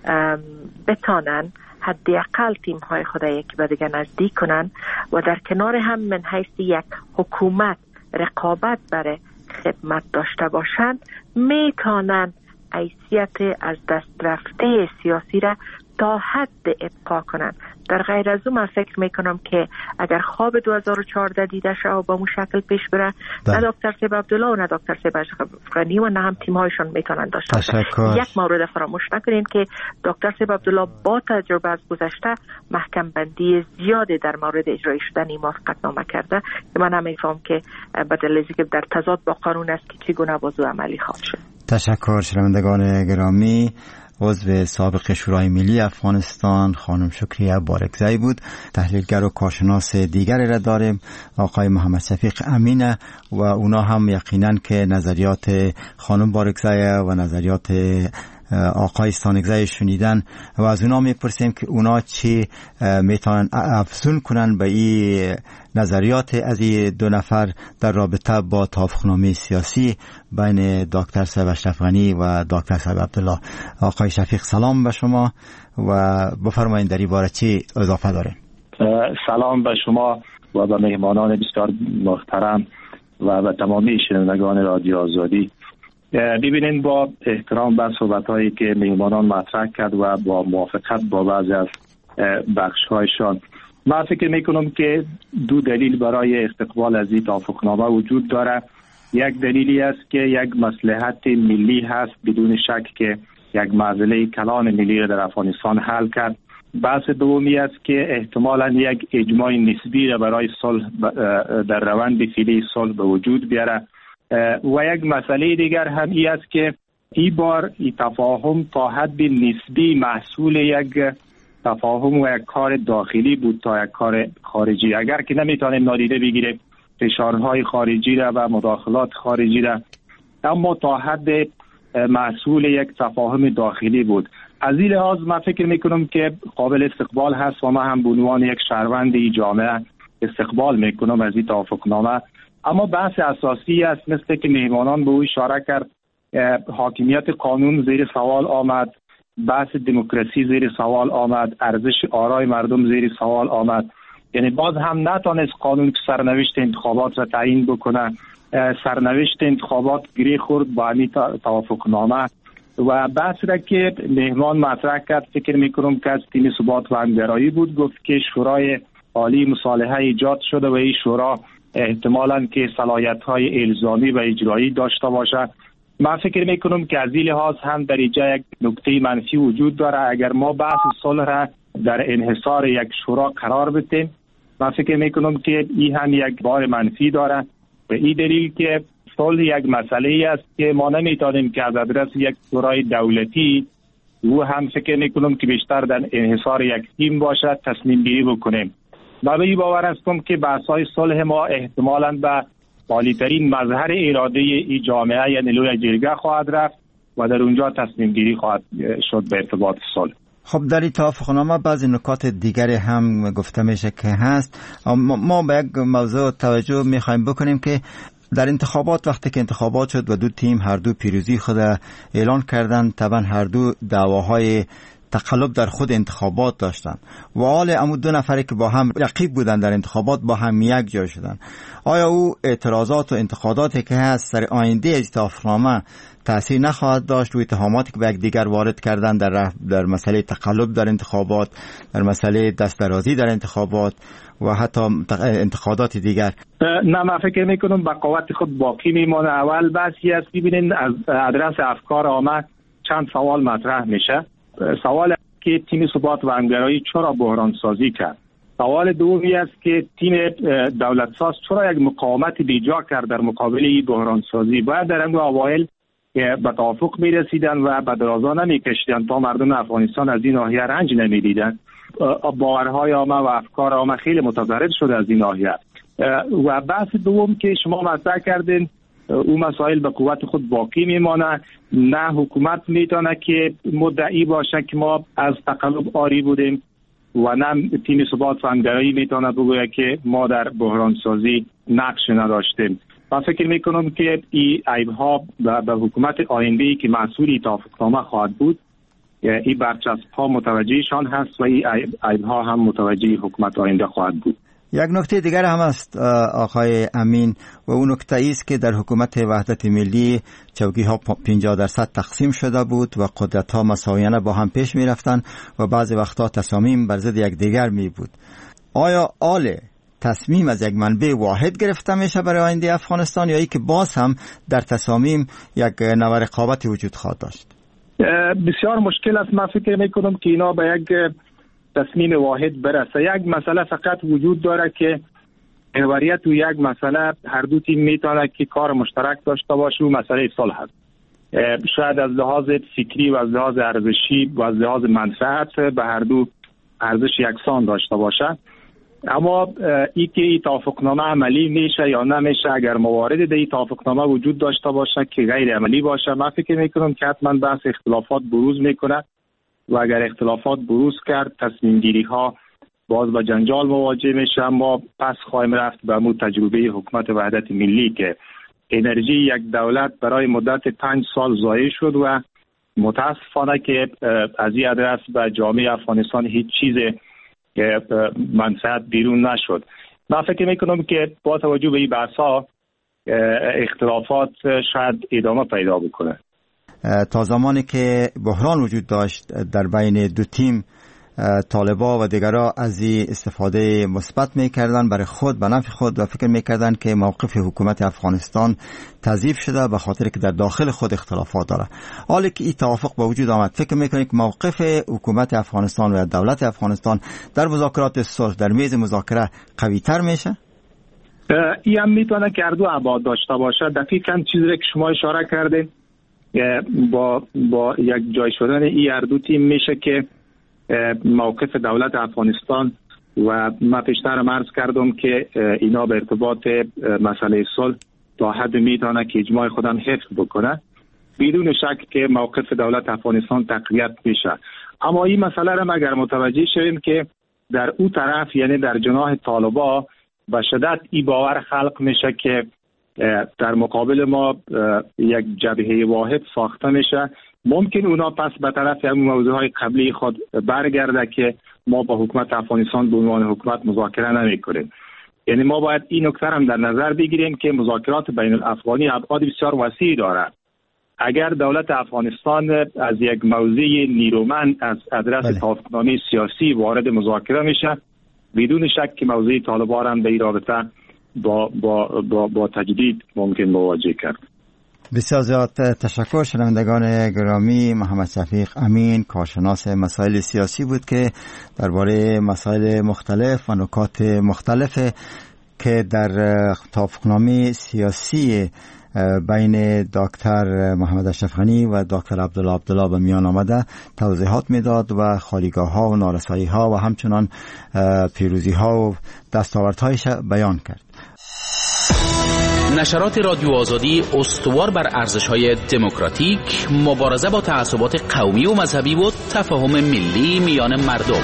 بتانن حداقل تیم های خود یکی به دیگر نزدیک کنن و در کنار هم من حیث یک حکومت رقابت برای خدمت داشته باشند، میتونن حیثیت از دست رفته سیاسی را تا حد ابقا کنن. در غیر از اون من فکر میکنم که اگر خواب 2014 دیده شه و با مو شکل پیش بره، نه دکتر سیب عبدالله و نه دکتر سیب اشرف غنی و نه هم تیم‌هایشان میتونن داشته باشن. یک مورد فراموش نکنین که دکتر سیب عبدالله با تجربه از گذشته محکم بندی زیادی در مورد اجرای شدن این موافقتنامه کرده که من نمیفهم که بدل از اینکه در تضاد با قانون است که چگونه بازو عملی خواهد شد. تشکر. شنوندگان گرامی، عضو سابق شورای ملی افغانستان خانم شکریه بارکزئی بود. تحلیلگر و کارشناس دیگری را داریم، آقای محمد شفیق امینه و اونا هم یقینا که نظریات خانم بارکزئی و نظریات آقای ستانکزئی شنیدن و از اونا میپرسیم که اونا چی میتونن افزون کنن به این نظریات از این دو نفر در رابطه با توافقنامه سیاسی بین دکتر سیب اشرف غنی و دکتر سیب عبدالله. آقای شفیق سلام به شما و بفرمایید در این باره چی اضافه دارین؟ سلام به شما و به مهمانان بسیار محترم و به تمامی شنوندگان رادیو آزادی. ببینید با احترام به صحبت‌هایی که مهمانان مطرح کرد و با موافقت با بعضی از بخش‌هایشان، من فکر می‌کنم که دو دلیل برای استقبال از این توافقنامه وجود داره. یک دلیلی است که یک مصلحت ملی هست بدون شک که یک معضله کلان ملی را در افغانستان حل کرد. بحث دومی است که احتمالاً یک اجماع نسبی را برای صلح در روند فعلی صلح به وجود بیاره و یک مسئله دیگر هم این است که این بار این تفاهم تا حد نسبی محصول یک تفاهم و یک کار داخلی بود تا یک کار خارجی. اگر که نمیتونیم نادیده بگیریم فشارهای خارجی را و مداخلات خارجی را، اما تا حد محصول یک تفاهم داخلی بود. از این لحاظ من فکر میکنم که قابل استقبال هست و من هم به عنوان یک شهروند جامعه استقبال میکنم از این توافقنامه. اما بحث اساسی است مثل که مهمانان به او اشاره کرد، حاکمیت قانون زیر سوال آمد، بحث دموکراسی زیر سوال آمد، ارزش آرای مردم زیر سوال آمد. یعنی باز هم نتونست قانون که سرنوشت انتخابات را تعیین بکنه. سرنوشت انتخابات گره خورد با همین توافقنامه و بحث را که مهمان مطرح کرد فکر میکنم که از تیم ثبات و همگرایی بود. گفت که شورای عالی مصالحه ایجاد شده و این شورا احتمالاً که صلاحیت‌های الزامی و اجرایی داشته باشه. من فکر میکنم که از این لحاظ هم در اینجا یک نکته منفی وجود داره. اگر ما بحث صلح را در انحصار یک شورا قرار بدیم، من فکر میکنم که این هم یک بار منفی داره. به این دلیل که صلح یک مسئله است که ما نمیتونیم که از آدرس یک شورای دولتی و هم فکر میکنم که بیشتر در انحصار یک تیم باشد تصمیم گیری بکنیم. من به این باور هستم که بحث‌های صلح ما احتمالاً به عالی‌ترین مظهر اراده ای جامعه یعنی لوی جرگه خواهد رفت و در اونجا تصمیم گیری خواهد شد به ارتباط صلح. خب در این توافقنامه بعضی نکات دیگری هم گفته میشه که هست. ما به یک موضوع توجه میخوایم بکنیم که در انتخابات وقتی که انتخابات شد و دو تیم هر دو پیروزی خود اعلان کردن، طبعا هر دو دعواهای تقلب در خود انتخابات داشتن و حال امو دو نفری که با هم رقیب بودن در انتخابات با هم یک جا شدن. آیا او اعتراضات و انتقاداتی که هست سر آینده توافقنامه تأثیر نخواهد داشت روی اتهاماتی که به یک دیگر وارد کردن در مسئله تقلب در انتخابات، در مسئله دست‌درازی در انتخابات و حتی انتقادات دیگر؟ نه، من فکر میکنم به قوت خود باقی میمونه. اول بحثی است ببینید از آدرس افکار عامه چند سوال مطرح میشه. سوال که تیم ثبات و همگرایی چرا بحران سازی کرد؟ سوال دومی است که تیم دولت ساز چرا یک مقاومت بیجا کرد در مقابل این بحران سازی؟ باید در اون اوایل به توافق میرسیدن و به درازا نمیکشیدن تا مردم افغانستان از این ناحیه رنج نمیدیدن. باورهای عامه و افکار عامه خیلی متضرر شده از این ناحیه. و بحث دوم که شما مطرح کردین، اون مسائل به قوت خود باقی میمانه. نه حکومت میتونه که مدعی باشه که ما از تقلب آری بودیم و نه تیم ثبات و همگرایی میتونه بگوید که ما در بحران سازی نقش نداشتیم. من فکر میکنم که این عیب‌ها به حکومت آینده‌ای که مسئول توافقنامه خواهد بود، این برچسب‌ها متوجهشان هست و این عیب‌ها هم متوجه حکومت آینده خواهد بود. یک نکته دیگر هم است آقای امین و اون نکته است که در حکومت وحدت ملی چوکی‌ها 50% تقسیم شده بود و قدرت‌ها مساویانه با هم پیش می‌رفتند و بعضی وقتا تصامیم بر ضد یکدیگر می بود. آیا تصمیم از یک منبع واحد گرفته میشه برای آینده افغانستان یا ای که باز هم در تصامیم یک نوع رقابتی وجود خواهد داشت؟ بسیار مشکل است. من فکر میکنم که اینا به یک تصمیم واحد برسه. یک مسئله فقط وجود داره که محوریت و یک مسئله هر دو تیم میتونه که کار مشترک داشته باشه و مسئله صلح است. شاید از لحاظ فکری و از لحاظ ارزشی و از لحاظ منفعت به هر دو ارزش یکسان داشته باشه. اما ای که این توافقنامه عملی میشه یا نمیشه، اگر موارد در این توافقنامه وجود داشته باشه که غیر عملی باشه، من فکر میکنم که حتما بحث اختلافات بروز میکنه و اگر اختلافات بروز کرد تصمیم گیری ها باز با جنجال مواجه میشه. ما پس خواهیم رفت به مو تجربه حکومت وحدت ملی که انرژی یک دولت برای مدت 5 سال ضایع شد و متاسفانه که از این آدرس به جامعه افغانستان هیچ چیز منفعت بیرون نشد. من فکر میکنم که با توجه به این بحث‌ها اختلافات شاید ادامه پیدا بکنه. تا زمانی که بحران وجود داشت در بین دو تیم، طالبا و دیگرها از این استفاده مثبت میکردن برای خود به نفع خود و فکر میکردن که موقف حکومت افغانستان تضعیف شده به خاطر که در داخل خود اختلافات داره. حالی که این توافق به وجود آمد، فکر میکنید که موقف حکومت افغانستان و دولت افغانستان در مذاکرات صلح در میز مذاکره قوی تر میشه؟ این هم میتونه که هر دو ابعاد داشته باشه. دقیقاً چیزی که شما اشاره کردین با یک جای شدن این هر دو تیم میشه که موقف دولت افغانستان و من پیشتر عرض کردم که اینا به ارتباط مسئله صلح تا حد میتونه که اجماع خودم حفظ بکنه. بدون شک که موقف دولت افغانستان تقویت میشه. اما این مسئله را اگر متوجه شویم که در اون طرف یعنی در جناح طالبا به شدت این باور خلق میشه که در مقابل ما یک جبهه واحد ساخته میشه، ممکن اونا پس به طرف همون موضوعهای قبلی خود برگرده که ما با حکومت افغانستان به عنوان حکومت مذاکره نمی‌کنیم. یعنی ما باید این نکته هم در نظر بگیریم که مذاکرات بین الافغانی ابعاد بسیار وسیعی دارد. اگر دولت افغانستان از یک موضع نیرومند از آدرس توافقنامه سیاسی وارد مذاکره میشه، بدون شک که موضوع طالبان هم به این رابطه با تجدید ممکن مواجه کرد. بسیار زیاد تشکر. شنوندگان گرامی، محمد شفیق امین کارشناس مسائل سیاسی بود که درباره مسائل مختلف و نکات مختلف که در توافقنامه سیاسی بین دکتر محمد اشرف غنی و دکتر عبدالله به میان آمده توضیحات میداد و خالیگاه ها و نارسایی ها و همچنان پیروزی ها و دستاوردهایش بیان کرد. نشرات رادیو آزادی استوار بر ارزش‌های دموکراتیک، مبارزه با تعصبات قومی و مذهبی و تفاهم ملی میان مردم.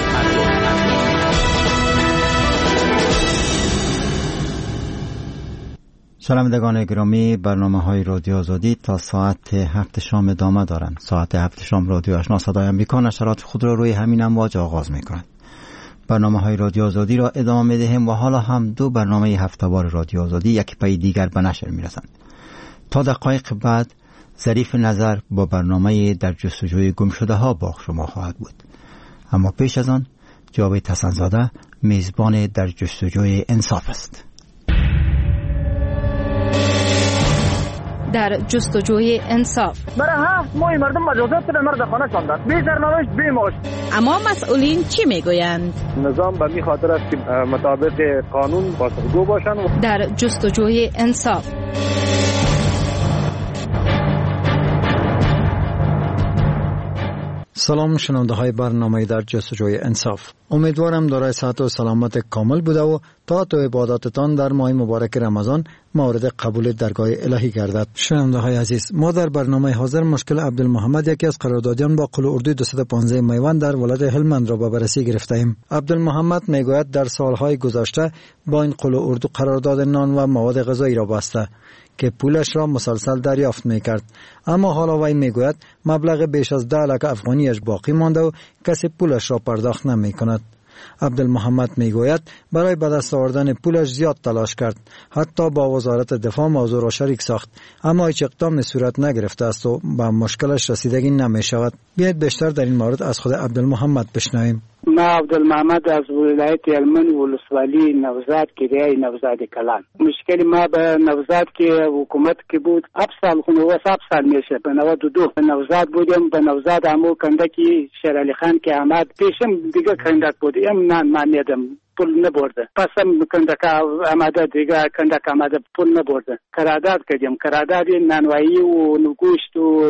شنوندگان گرامی، برنامه‌های رادیو آزادی تا ساعت 7 شام ادامه دارند. ساعت 7 شام رادیو آشنا صدای آمریکا نشرات خود را روی همین امواج آغاز می‌کند. برنامه‌های رادیو آزادی را ادامه می‌دهیم و حالا هم 2 برنامه هفته‌وار رادیو آزادی یک پای دیگر به نشر می‌رسند. تا دقایق بعد ظریف نظر با برنامه در جستجوی گمشده‌ها با شما خواهد بود. اما پیش از آن جاوید حسن‌زاده میزبان در جستجوی انصاف است. در جستجوی انصاف. برای 7 ماه مردم مجازات به مرد خانه شدند. بی سرنوشت بی معاش. اما مسئولین چی میگویند؟ نظام به این خاطر است که مطابق قانون پاسخگو باشند. در جستجوی انصاف. سلام شنونده های برنامه در جستجوی انصاف. امیدوارم دارای صحت و سلامت کامل بوده و طاعت و عباداتتان در ماه مبارک رمضان مورد قبول درگاه الهی گردد. شنونده های عزیز، ما در برنامه حاضر مشکل عبدالمحمد، یکی از قراردادیان با قل اردوی 215 میوند در ولایت هلمند را به بررسی گرفتیم. عبدالمحمد میگوید در سالهای گذشته با این قل اردو قرارداد نان و مواد غذایی را بسته که پولش را مسلسل دریافت میکرد، اما حالا وی میگوید مبلغ بیش از 10 لک افغانیش باقی مانده و کسی پولش را پرداخت نمیکند. عبدالمحمد میگوید برای به دست آوردن پولش زیاد تلاش کرد، حتی با وزارت دفاع موضوع را شریک ساخت، اما هیچ اقدامی صورت نگرفته است و به مشکلش رسیدگی نمی شود. بیایید بیشتر در این مورد از خود عبدالمحمد بشنویم. ما عبدالمحمد از ولایت هلمند ولسوالی نوزاد کریای نوزاد کلان. مشکل ما به نوزاد که حکومت که بود 7 سال خونه و 7 سال میشه. به 92 نوزاد بودیم. به نوزاد همو کندکی شیرالی خان که آمد پیشم دیگه کندک بود. من میدم پول نبرده. پسم کندک آمده دیگه کندک آمده پول نبرده. قرارداد کردیم. قرارداد نانوایی و گوشت و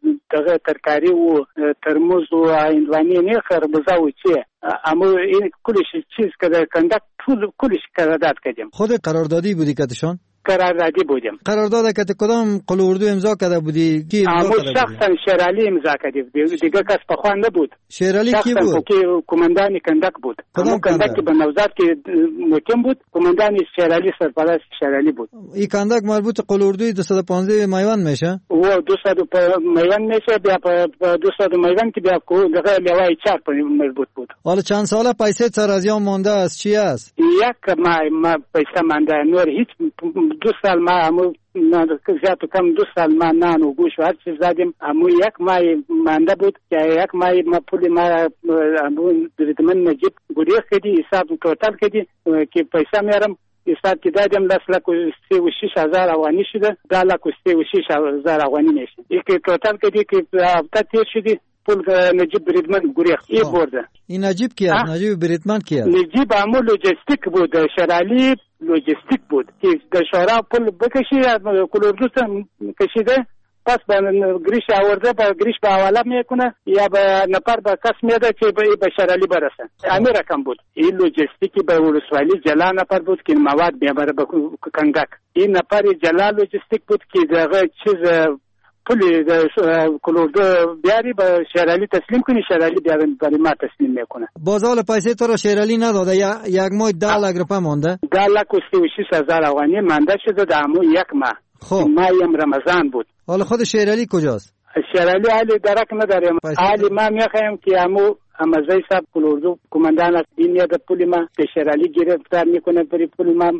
دغه ترکاری و ترموز و هندوانی نه خربزه و چی. اما این کلش چیز که کندک کلش قرارداد کردیم. خود قراردادی بودی کدشان؟ قراردادی بودیم. قرارداد که کدام قل اردو امضا کرده بودی؟ کی امضا کرده؟ شخصا شیرالی امضا کرده. دیگه کس پخوان نبود. شیرالی کی بود؟ شخصا که کماندان کندک بود. کدام کندک که به نوزاد که مکم بود، کماندان شیرالی سرپرست شیرالی بود. این کندک مربوط قل اردوی 215 میوند میشه؟ و 200 میوند میشه. بیا 200 میوند که بیا دغه لوای 4 مربوط بود. حالا چند ساله پیسه سر از یام مونده است؟ چی است؟ یک ما پیسه مونده نور هیچ 2 سال ما همو زیاد و کم 2 سال ما نان و گوش و هر چیز زدیم. همو یک مای مانده بود که یک مای ما پول ما همو دردمن نجیب گریخ کردی، حساب توتال کردی که پیسه میارم حساب که دادیم 10 لک و 36 هزار افغانی شده. 10 لک و 36 هزار افغانی میشه. این که توتال کردی که هفته تیر شدی پول نجیب بریدمن گریخ ای برده. این نجیب کی است؟ نجیب بریدمن کی است؟ نجیب همو لوجستیک بود. شرالی لوجستیک بود که در شورا پول بکشی کل اردو کشیده، پس به گریش آورده به گریش به حواله میکنه یا به نفر به کس میده که به شرالی برسه. همین رقم بود. این لوجستیکی به ولسوالی جلا نفر بود که مواد میبره به کندک. این نفر جلا لوجستیک بود که دغه چیز پولی کل اردو بیاری به شیرالی تسلیم کنی، شیرالی بیاری برای ما تسلیم میکنه. بازال پیسه تو را شیرالی نداده؟ یک ماه 10 لک روپیه مونده؟ 10 لک و 36 هزار افغانی مونده شده در همون یک ماه. خب مایم رمضان بود. حالا خود شیرالی کجاست؟ شیرالی حالی درک نداریم. حالی ما میخوایم که همو امازای صاحب کل اردو کماندان است این یاد پولی ما که شیرالی گرفتار میکنه بری پول ما.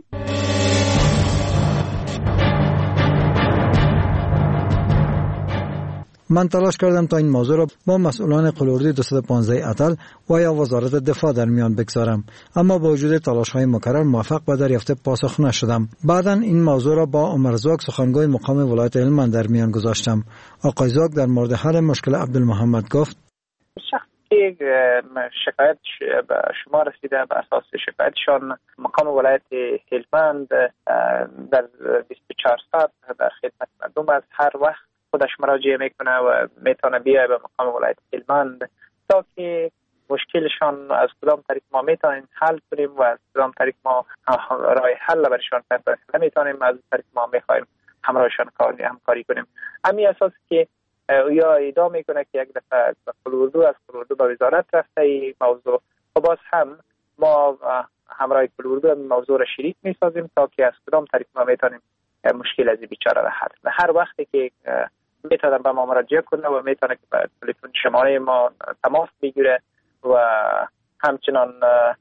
من تلاش کردم تا این موضوع را با مسئولان قلوردوی 215 اتل و یا وزارت دفاع در میان بگذارم، اما با وجود تلاش‌های مکرر موفق به دریافت پاسخ نشدم. بعداً این موضوع را با عمر زاک سخنگوی مقام ولایت هلمند در میان گذاشتم. آقای زاک در مورد حل مشکل عبدالمحمد گفت: شخصی شکایت به شما رسیده، به اساس شکایتشان مقام ولایت هلمند در 24 ساعت در خدمت مردم از هر وقت خودش مراجعه میکنه و میتونه بیای به مقام ولایت هلمند تا که مشکلشان از کدام طریق ما میتونیم حل کنیم و از کدام طریق ما راه حل برشان پیدا نمیتونیم، از طریق ما میخوایم همراهشان همکاری کنیم. همین اساس که یا ادعا میکنه که یک دفعه از قلوردو به وزارت رفته این موضوع و باز هم ما همراه قلوردو موضوع را شریک میسازیم تا که از کدام طریق ما میتونیم مشکل از بیچاره را حل. هر وقتی که میتونه به ما مراجعه کنه و میتونه که به تلفن شماره ما تماس بگیره و همچنان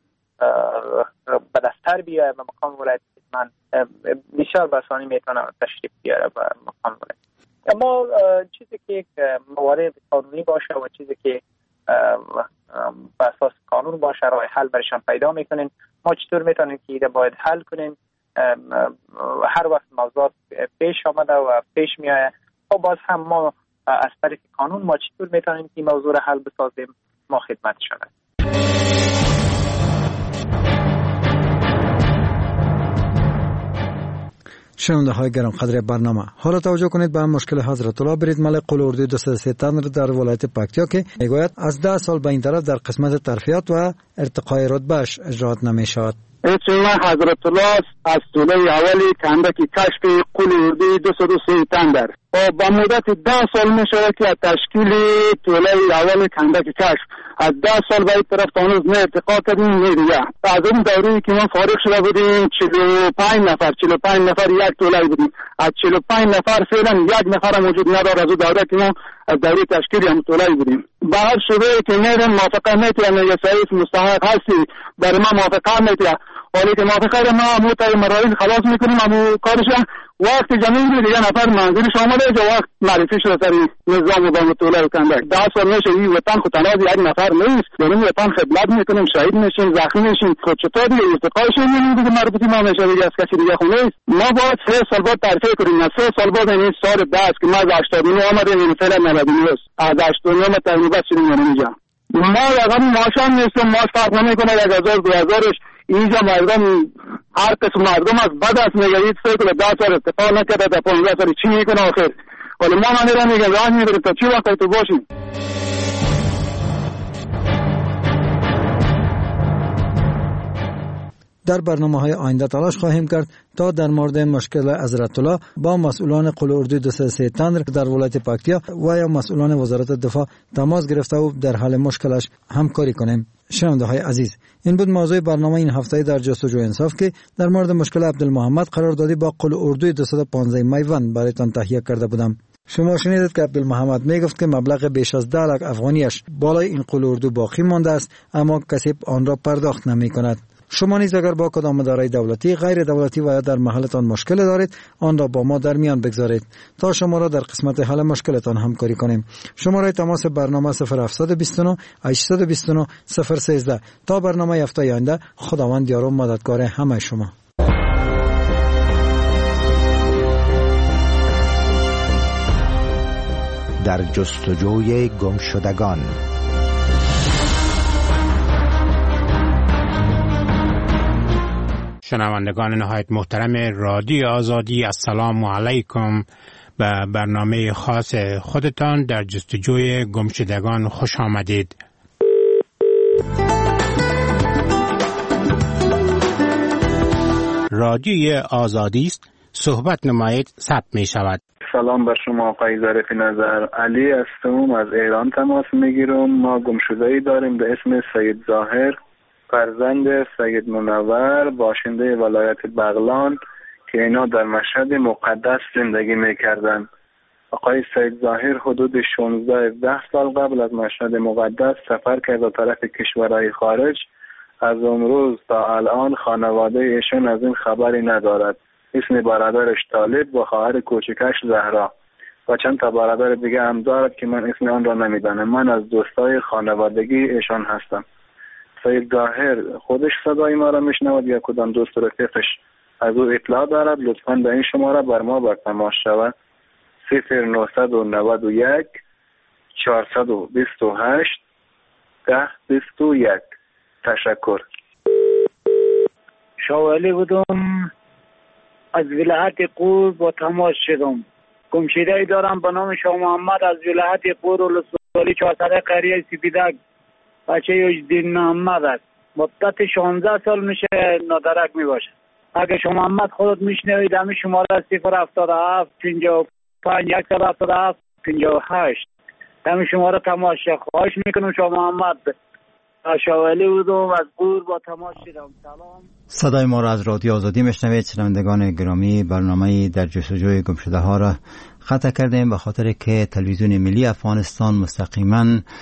به دفتر بیایه به مقام ولایت من بسیار بسانی میتونه تشریف بیاره به مقام ولایت. اما چیزی که موارد قانونی باشه و چیزی که به اساس قانون باشه راه حل برشان پیدا میکنین. ما چطور میتونیم که ایده باید حل کنیم؟ هر وقت موضوع پیش آمده و پیش میایه و باز هم ما از طریق قانون ما چطور میتونیم که موضوع را حل بسازیم؟ ما خدمت شده. شنونده های گرام قدر برنامه، حالا توجه کنید به مشکل حضرت الله برید ملک قلوردوی 203 تندر در ولایت پکتیا که میگوید از 10 سال به این طرف در قسمت ترفیعات و ارتقای رتبهش اجرات نمی شود. اسم حضرت الله از طول اولی کندک کشف قلوردوی 203 تندر و با مدت 10 سال می شود که تشکیل طول اول کندک کشف از 10 سال به این طرف تانوز نه ارتقا کردیم نه دیگه. از اون دوری که ما فارغ شده بودیم 45 نفر یک طوله بودیم. از 45 نفر فعلا یک نفر موجود نداره. از اون دوره که ما از دوره تشکیل هم طوله بودیم. به هر شبه که میرم موافقه میتونم یا سعیف مستحق هستی برای ما موافقه میتونم، ولی که موافقه ما موتای مراحل خلاص میکنیم امو کارش وقت جمعی دیگه نفر منظورش آمده جو وقت معرفی شده سری نظام و با طوله کندک 10 سال میشه این وطن خود تنها یک نفر نیست، یعنی وطن خدمت میکنیم، شهید میشیم، زخمی میشیم، خود چطور دیگه ارتقاش میبینیم دیگه مربوطی ما میشه دیگه از کسی دیگه خونه نیست. ما باید 3 سال بعد تعریف کنیم، نه 3 سال بعد این سال 10 که ما از 89 آمدیم این فعلا 99 از 89 تقریبا شدیم اینجا. ما واقعا ماشان نیستم، ماش فرق نمیکنه 1000 2000ش اینجا مردم هر قسم مردم از بعد از نگهید سیکل 10 سال اتفاق نکرده تا 15 سال چی میکنه آخر؟ ولی ما من میگم راه میبریم تا چی وقت تو باشیم. در برنامه‌های آینده تلاش خواهیم کرد تا در مورد مشکل حضرت الله با مسئولان قلوردوی 203 تندر در ولایت پکتیا و یا مسئولان وزارت دفاع تماس گرفته و در حل مشکلش همکاری کنیم. شنونده های عزیز، این بود موضوع برنامه این هفته در جستجوی انصاف که در مورد مشکل عبدالمحمد قراردادی با قلوردوی 215 میوند برایتان تهیه کرده بودم. شما شنیدید که عبدالمحمد میگفت که مبلغ بیش از 10 لک افغانیش بالای این قلوردو باقی مانده است، اما کسی آن را پرداخت نمی کند. شما نیز اگر با کدام اداره دولتی، غیر دولتی و یا در محلتان مشکل دارید، آن را با ما در میان بگذارید تا شما را در قسمت حل مشکلتان همکاری کنیم. شماره تماس برنامه 0729 829 013. تا برنامه هفته آینده، خداوند یار و مددگار همه شما. در جستجوی گمشدگان. شنوندگان نهایت محترم رادیو آزادی، السلام علیکم. به برنامه خاص خودتان در جستجوی گمشدگان خوش آمدید. رادیوی آزادی است، صحبت نمایید ثبت می شود. سلام بر شما آقای ظریف نظر، علی هستم، از ایران تماس میگیرم. ما گمشده‌ای داریم به اسم سید ظاهر، فرزند سید منور، باشنده ولایت بغلان که اینا در مشهد مقدس زندگی میکردن. آقای سید ظاهر حدود 16 سال قبل از مشهد مقدس سفر کرد به طرف کشورهای خارج. از اون روز تا الان خانواده ایشون از این خبری ندارد. اسم برادرش طالب و خواهر کوچکش زهرا. و چند تا برادر دیگه هم دارد که من اسم آن را نمیدانم. من از دوستای خانوادگی ایشان هستم. سید ظاهر خودش صدای ما را میشنود یا کدام دوست رفیقش از او اطلاع دارد، لطفاً به این شماره بر ما بر تماس شود. 0991 428 1021. تشکر. شاولی بودم، از ولایت قور با تماس شدم. گمشده دارم به نام شاه محمد از ولایت قور و لسوالی 400 قریه سپیدک. بچه یوجدین محمد است. مدت 16 سال میشه نادرک میباشه. اگه شما محمد خودت میشنوید همین شماره 077 55 177 58 همین شماره تماس خواهش میکنم. شما محمد شاولی بودم از قور با تماس شدم. سلام. صدای ما را از رادیو آزادی میشنوید. شنوندگان گرامی، برنامه در جستجوی گمشده ها را قطع کردیم به خاطر که تلویزیون ملی افغانستان مستقیما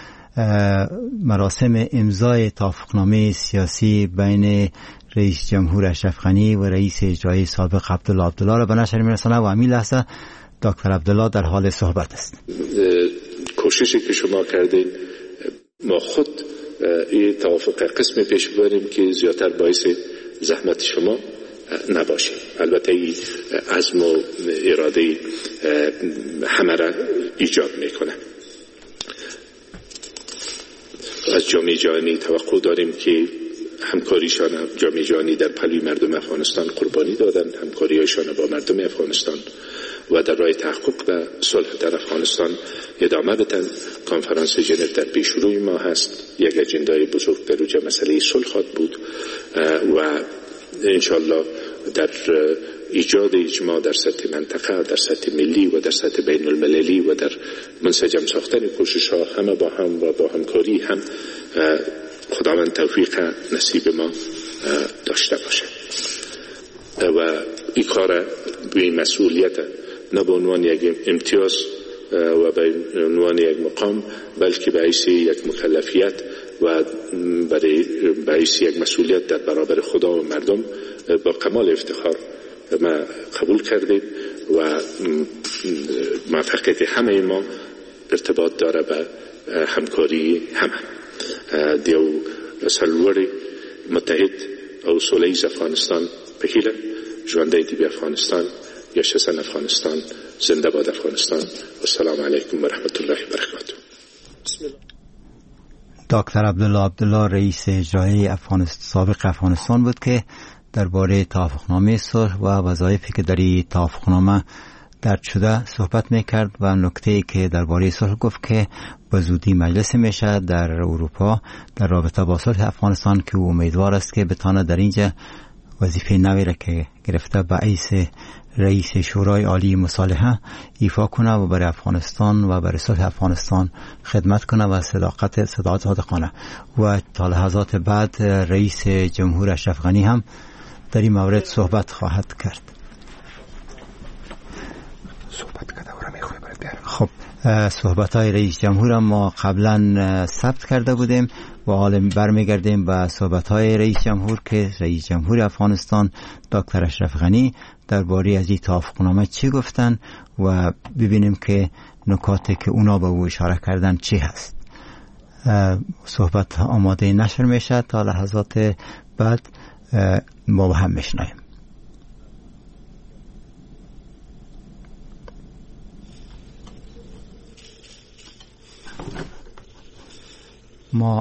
مراسم امضای توافقنامه سیاسی بین رئیس جمهور اشرف غنی و رئیس اجرایی سابق عبدالله را به نشر میرساند و همین لحظه دکتر عبدالله در حال صحبت است. کوششی که شما کردین ما خود این توافق قسمی پیش ببریم که زیادتر باعث زحمت شما نباشه. البته این عزم و اراده همه را ایجاد میکنه. از جامعه جهانی توقع داریم که همکاریشان، جامعه جهانی در پلوی مردم افغانستان قربانی دادن، همکاریشان با مردم افغانستان و در راه تحقق و صلح در افغانستان ادامه بدن. کنفرانس ژنو در پیش روی ما هست. یک اجندای بزرگ در روی مسئله صلح خواهد بود و انشالله در ایجاد اجماع در سطح منطقه، در سطح ملی و در سطح بین المللی و در منسجم ساختن کوشش ها همه با هم و با همکاری هم خداوند توفیق نصیب ما داشته باشه و این کار به مسئولیت نه به عنوان یک امتیاز و به عنوان یک مقام، بلکه به حیث یک مکلفیت و به حیث یک مسئولیت در برابر خدا و مردم با کمال افتخار ما قبول کردیم و موفقیت همه ما ارتباط داره به همکاری همه دیو سلوری متحد او سولیز افغانستان بکیله جوانده دی به افغانستان یا شسن افغانستان زنده باد افغانستان. و السلام علیکم و رحمت الله و برکاته. دکتر عبدالله رئیس اجرایی سابق افغانستان بود که درباره توافقنامه صلح و وظایفی که در این توافقنامه درج شده صحبت میکرد و نکته‌ای که درباره صلح گفت که به زودی مجلس میشه در اروپا در رابطه با صلح افغانستان که او امیدوار است که بتانه در اینجا وظیفه نوی را که گرفته به حیث رئیس شورای عالی مصالحه ایفا کنه و برای افغانستان و برای صلح افغانستان خدمت کنه و صادقانه و تا لحظات بعد رئیس جمهور اشرف غنی هم در این مورد صحبت خواهد کرد. خب صحبت‌های رئیس جمهور ما قبلا ثبت کرده بودیم و حالا برمیگردیم به صحبت‌های رئیس جمهور که رئیس جمهور افغانستان دکتر اشرف غنی درباره از این توافقنامه چی گفتن و ببینیم که نکاتی که اونا به او اشاره کردن چی هست. صحبت آماده نشر میشه تا لحظات بعد با هم میشنویم. ما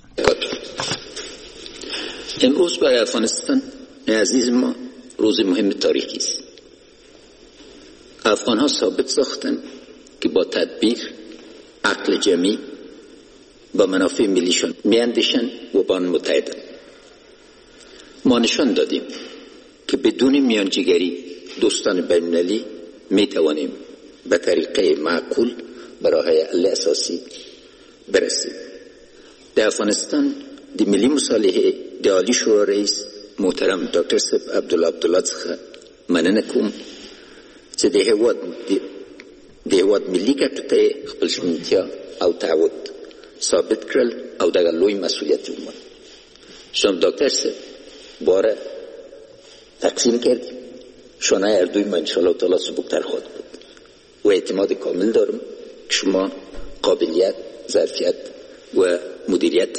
امروز برای افغانستان عزیز ما روز مهم تاریخی است. افغان ها ثابت ساختند که با تدبیر، عقل جمعی با منافع ملیشان میاندیشند و با آن متحدند. ما نشان دادیم که بدون میانجیگری دوستان بین‌المللی می توانیم به طریقه معقول به راه‌های حل اساسی برسیم. در افغانستان د ملي مصالحې د عالی شورا رئیس محترم ډاکټر صاحب عبدالله څخه مننه کوم چې د هېواد ملي ګټو ته خپل ژمنتیا او تعهد ثابت کړل او دغه لوی مسئولیت ومنل. شما ډاکټر صاحب باره تقسیم کردیم. شانه هر دوی ما انشاءالله تعالی سبکتر خواهد بود. و اعتماد کامل دارم که شما قابلیت، ظرفیت و مدیریت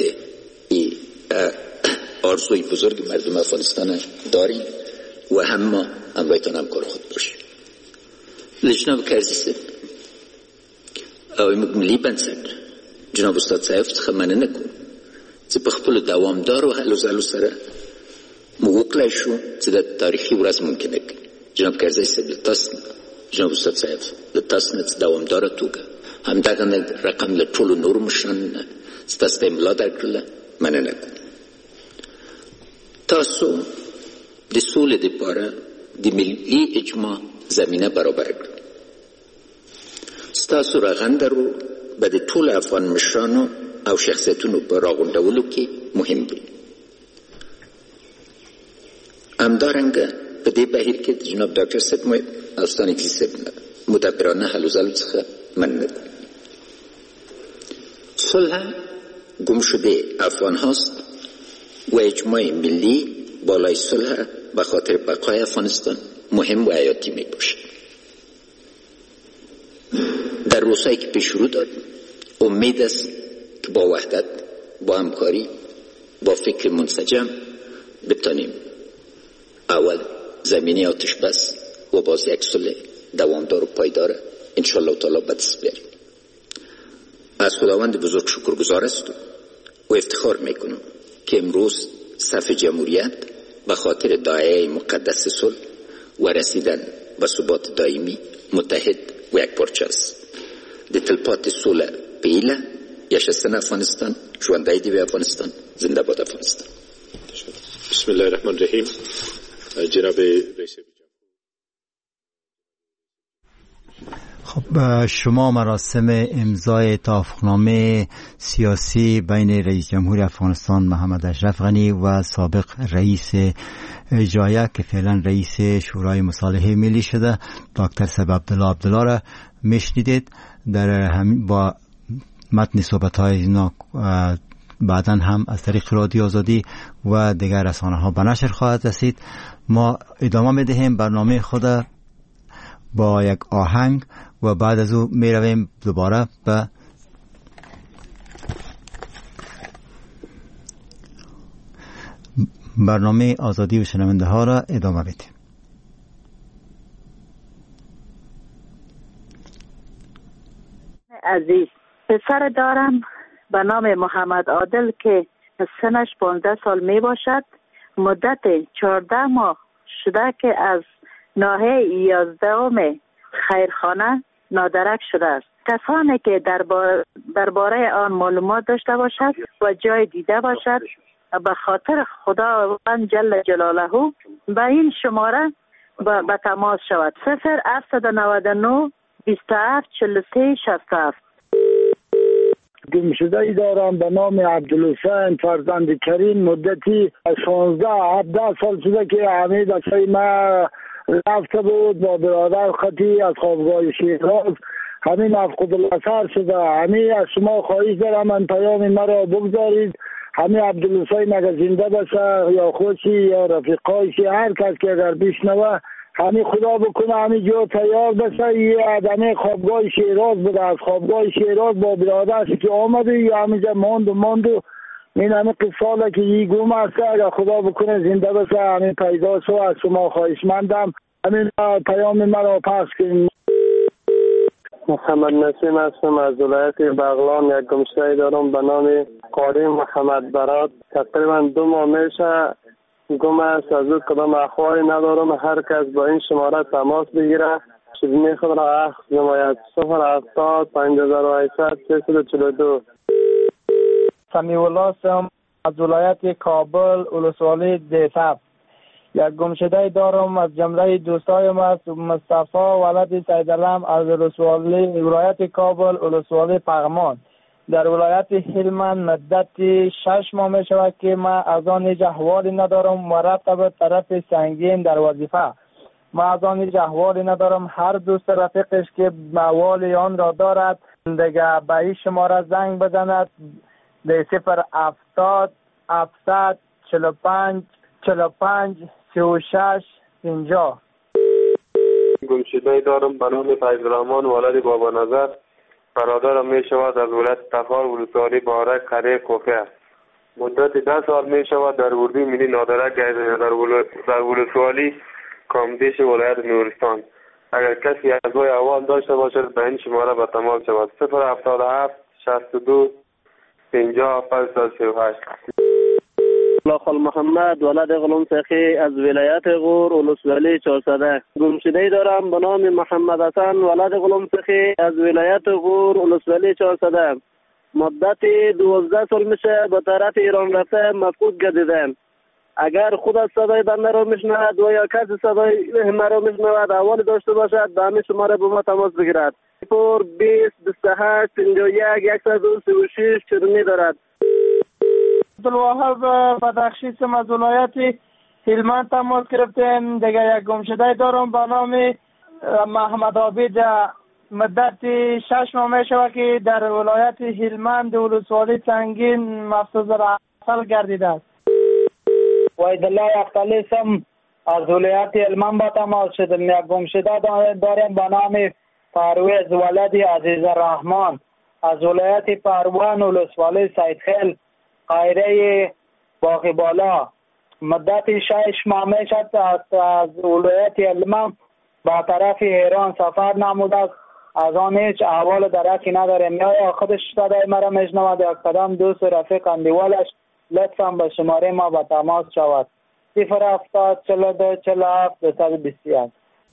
آرزوی بزرگ مردم افغانستان داریم و همه همراهتان همکار خود باشیم. لجناب کرزی او ملی بنسټ جناب استاد صاحب څخه مننه کوم چې په خپل دوامدار او هلو ځلو سره موږ وکړای شو چې د تاریخي ورځ ممکنه کړي. جناب کرزی صاحب له تاسو جناب استاد صاحب له تاسو نه دوامداره توګه همدغه رقم له ټولو نورو مشرانو نه ستاسو ته املا درکړله مننه کوم. تاسو د سولې دپاره د ملي اجماع زمینه برابر کړه. ستاسو رغنده رو به د ټولو افغان مشرانو او شخصیتونو په راغونډولو کې مهم دی. همدارنګه په دې بهیر کې د جناب ډاکټر صاحب او ستانکزي صاحب مدبرانه هلو ځلو څخه مننه کوم. صلح گم شده افغان هاست و اجماع ملی بالای صلح به خاطر بقای افغانستان مهم و حیاتی می باشد. در روزهایی که پیش رو داریم امید است که با وحدت، با همکاری، با فکر منسجم بتانیم اول زمینه آتش بس و باز یک صلح دوامدار و پایدار انشالله تعالی به دست بیاریم. از خداوند بزرگ شکرگزار هستم و افتخار میکنم که امروز صف جمهوریت به خاطر داعیه مقدس صلح و رسیدن به ثبات دائمی متحد و یک پارچه است. د تلپات صلح په هیله یشستن افغانستان، ژوندی دی افغانستان، زنده باد افغانستان. بسم الله الرحمن الرحیم. جناب رئیس خب شما مراسم امضای توافقنامه سیاسی بین رئیس جمهور افغانستان محمد اشرف غنی و سابق رئیس جایه که فعلا رئیس شورای مصالحه ملی شده دکتر صاحب عبدالله را میشنیدید. در با متن صحبت‌های اینا بعداً هم از طریق رادیو آزادی و دیگر رسانه‌ها به نشر خواهد رسید. ما ادامه میدهیم برنامه خود با یک آهنگ و بعد از او می رویم دوباره به برنامه آزادی و شنونده ها را ادامه بدیم. عزیز پسر دارم به نام محمد عادل که سنش 15 سال می باشد. مدت 14 ماه شده که از ناحیه 11 خیرخانه نادرک شده است. کسانی که درباره آن معلومات داشته باشد و جای دیده باشد به خاطر خداوند جل جلاله به این شماره به تماس شود. 0799 27 43 67. گمشده‌ای دارم به نام عبدالحسین فرزند کریم. مدتی 16-17 سال شده که حمید اصلی ما رفته بود با برادر خطی از خوابگاه شیراز. همین مفقود الاثر شده. همین از شما خواهش دارم من پیام مرا بگذارید. همین عبدالحسین اگر زنده باشه یا خودشی یا رفیقایشی هر کس که اگر بشنوه همین خدا بکنه همین جو تیار بشه. یه آدمی خوابگاه شیراز بوده. از خوابگاه شیراز با برادرش که آمده یا همینجا ماند و این همه قصاله که یه گم هسته اگر خدا بکنه زنده بشه همین پیدا شو. از شما خواهشمندم همین پیام مرا پس کنید. محمد نسیم هستم از ولایت بغلان. یک گمشده‌ای دارم به نام قاری محمد برات. تقریبا 2 ماه میشه گم است. از او کدام اخباری ندارم. هر کس با این شماره تماس بگیره چیزی خود را اخذ نماید. 070 5800 342. سمیع الله هستم از ولایت کابل ولسوالی دیساب. یک گمشده دارم از جمله دوستایم است مصطفی ولد سیدالم از ولایت کابل ولسوالی پغمان. در ولایت هلمند مدت 6 ماه می شود که ما از آن هیچ احوالی ندارم و رفته به طرف سنگین در وظیفه. ما از آن هیچ احوالی ندارم. هر دوست رفیقش که احوال آن را دارد دیگه به این شماره زنگ بزند. 070 700 45 45 36 50. گمشده دارم به نام فیض‌الرحمن ولد بابا نظر. برادرم می شود از ولایت تخار ولسوالی بارک قریه کوفه. مدت 10 سال می شود در اردوی ملی نادرک در ولسوالی کامدیش ولایت نورستان. اگر کسی از وی احوال داشته باشد به این شماره به تماس شود 077 62 50 538. خال محمد ولد غلام سخی از ولایت غور ولسوالی 400. گمشده دارم به نام محمد حسن ولد غلام سخی از ولایت غور ولسوالی 400. مدت 12 سال میشه به طرف ایران رفته مفقود گردیدم. اگر خود از صدای بنده را میشنود و یا کسی صدای مرا میشنود احوال داشته باشد به همین شماره با ما تماس بگیرد. 20 28 51 136 چرمی دارد. عبدالوهاب بدخشی از ولایت هلمند تماس گرفتیم. دیگه یک گمشده دارم به نام محمد عابد. مدت 6 ماه شود که در ولایت هلمند ولسوالی سنگین مفسوس رسل گردیده است. وحیدالله اختلی سم از ولایت هلمند با تماس شدم. یک گمشده داریم به نام پرویز ولد عزیز الرحمن از ولایت پروان ولسوالی سیدخیل قایره باقی بالا. مدت 6 ماه شد از ولایت هلمند با طرف ایران سفر نموده است. از آن هیچ احوال درکی نداریم. یا خودش صدای مرا میشنود یا کدام دوست و رفیق اندیوالش لطفا به شماره ما به تماس شود 070 42 47 221.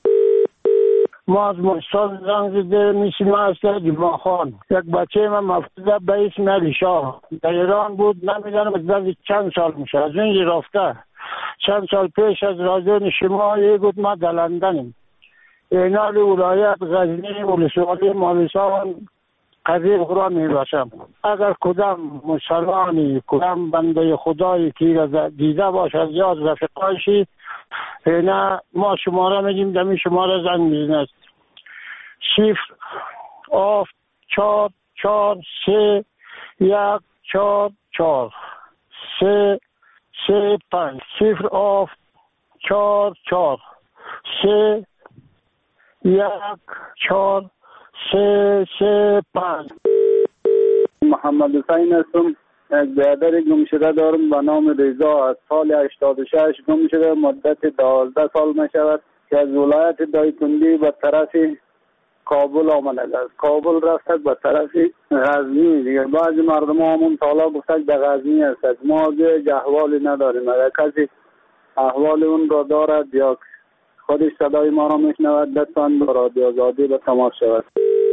ما از مستان زنگ زده میشیم از جمعه خان. یک بچه من مفقوده به اسم علی شاه در ایران بود. نمیدانم از چند سال میشه از این رفته. چند سال پیش از رادیو شما گفت ما در لندنیم. اینال ولایت غزنی ولسوالی مالستان قریب قرآن میباشم. اگر کدام مسلمانی کدام بنده خدایی که دیده باشد یا از رفقایشی نه ما شماره میگیم دمی شماره زنگ میزند 0 4 4 3 1 4 4 3 3 5 0 4 4 3 1 4 3 3 5. محمد حسین هستم. یک برادر گمشده دارم به نام رضا از سال 86 گم شده. مدت 12 سال می شود که از ولایت دایکنډي به طرف کابل آمده است. کابل رفته به طرف غزنی. دیگر بعضی مردم همون سالا گفتن به غزنی است. ما دیگه احوالی نداریم. اگر کسی احوال اون را دارد یا خودش صدای ما را میشنود لطفاً با رادیو آزادی به تماس شود.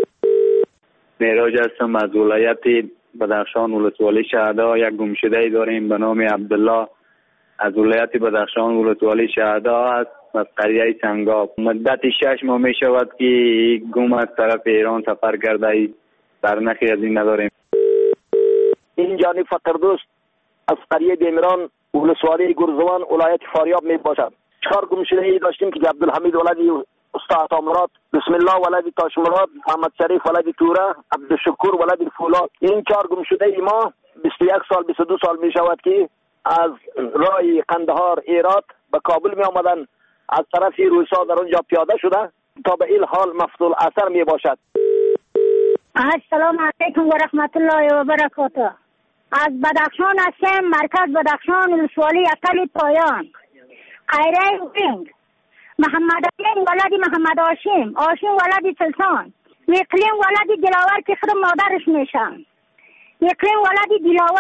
معراج هستم از ولایت بدخشان ولسوالی شهدا. یک گمشده داریم به نام عبدالله از ولایت بدخشان ولسوالی شهدا است از قریه سنگاب. مدت 6 ماه می شود که گم از طرف ایران سفر کرده. سرنخی از این نداریم. این جانب فقردوست از قریه بیمران ولسوالی گرزوان ولایت فاریاب می باشد. 4 گمشده‌ای داشتیم که عبدالحمید ولدی استاد عطامراد، بسم الله ولدی تاشمراد، محمد شریف ولدی توره، عبدالشکور ولدی فولاد. این 4 گمشده‌ای ما 21 سال 22 سال می شود که از راه قندهار ایراد به کابل می آمدن. از طرف روسا در اونجا پیاده شده تا به این حال مفصول اثر می باشد. السلام علیکم و رحمت الله و برکاته. از بدخشان هستم. مرکز بدخشان ولسوالی اقل پایان قیره وینگ. محمد علیم ولدی محمد هاشم، هاشم ولدی سلطان، اقلیم ولدی دلاور که خود مادرش میشن، اقلیم ولدی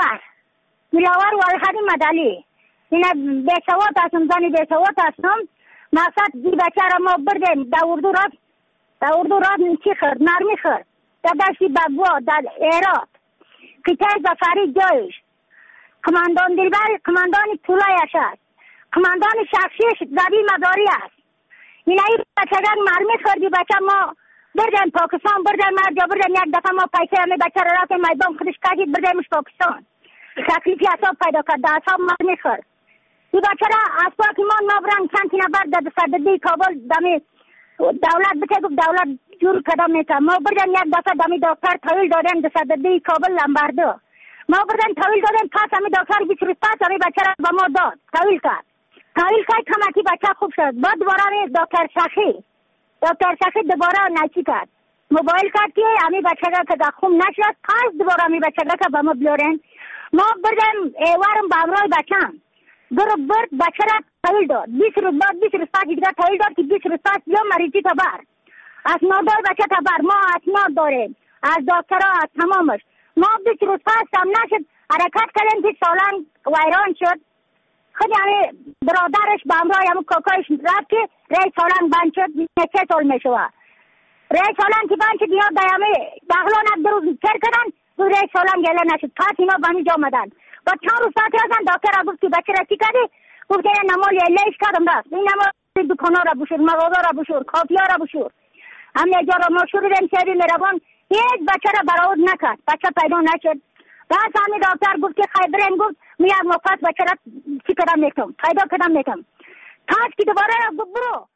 دلاور ولدی مدلی. اینا بیسوات هستم، زنی بیسوات هستم. مقصد دی بچه را ما بردیم در اردو راد چی خرد؟ نرمی خرد در دشتی بگوا در ایراد قطعه زفری جایش کماندان دلبر کماندان طولایش است، کماندان شخصیش زدی مداری است. اینا این بچه را مرمی خردی بچه ما بردیم پاکستان، بردیم مرجا، بردیم یک دفعه ما پیسه همی بچه را رفتیم میدان خودش کشید بردیمش پاکستان. تکلیفی اصاب پیدا کرد، در اصاب مرمی خرد. این بچه را از پاکیمان ما برن چند نفر در صددی کابل دمی دولت بچه گفت دولت جور کدام میتر. ما بردیم یک دفعه دمی دکتر طویل دادیم در صددی کابل لنبردو. ما بردیم طویل دادیم پس همی دکتر بیچوری پس همی بچه را به ما داد. طویل کرد کمکی بچه خوب شد. بعد دوباره دکتر شخی دکتر سفید دوباره نچی کرد، موبایل کرد که امی بچه را که زخم نشد، پس دوباره امی بچه را که با ما بیارن. ما بردم ایوارم با امرای بچم برد بچه را تحویل داد. 20 روز بعد 20 روز بعد دیگر تحویل داد که 20 روز بعد یا مریضی تبر اسناد دار بچه تبر. ما اسناد داریم از دکترها از تمامش. ما 20 روز بعد هم نشد حرکت کردیم که سالان ویران شد. خود یعنی برادرش با امرای همون کاکایش رفت که رای سالان بند شد. 3 سال می شود رای سالان که بند شد. اینا دایمه بغلان از 2 روز کر کردن تو رای سالان گله نشد. پس اینا با همی جا آمدن. با 4 روز بعد رفتن دکتر را گفت که بچه را چی کردی؟ گفت که نمال لیش کردم راست. این نمال دکانا را بشور، مغازه را بشور، کافیا را بشور. همه جا را مشهور دیم شهری میروان. هیچ بچه را برآورد نکرد، بچه پیدا نشد. بعد همین دکتر گفت که خیبرم گفت میام مفت بچه را چی کردم میکنم پیدا کردم میکنم. پس که دوباره گفت برو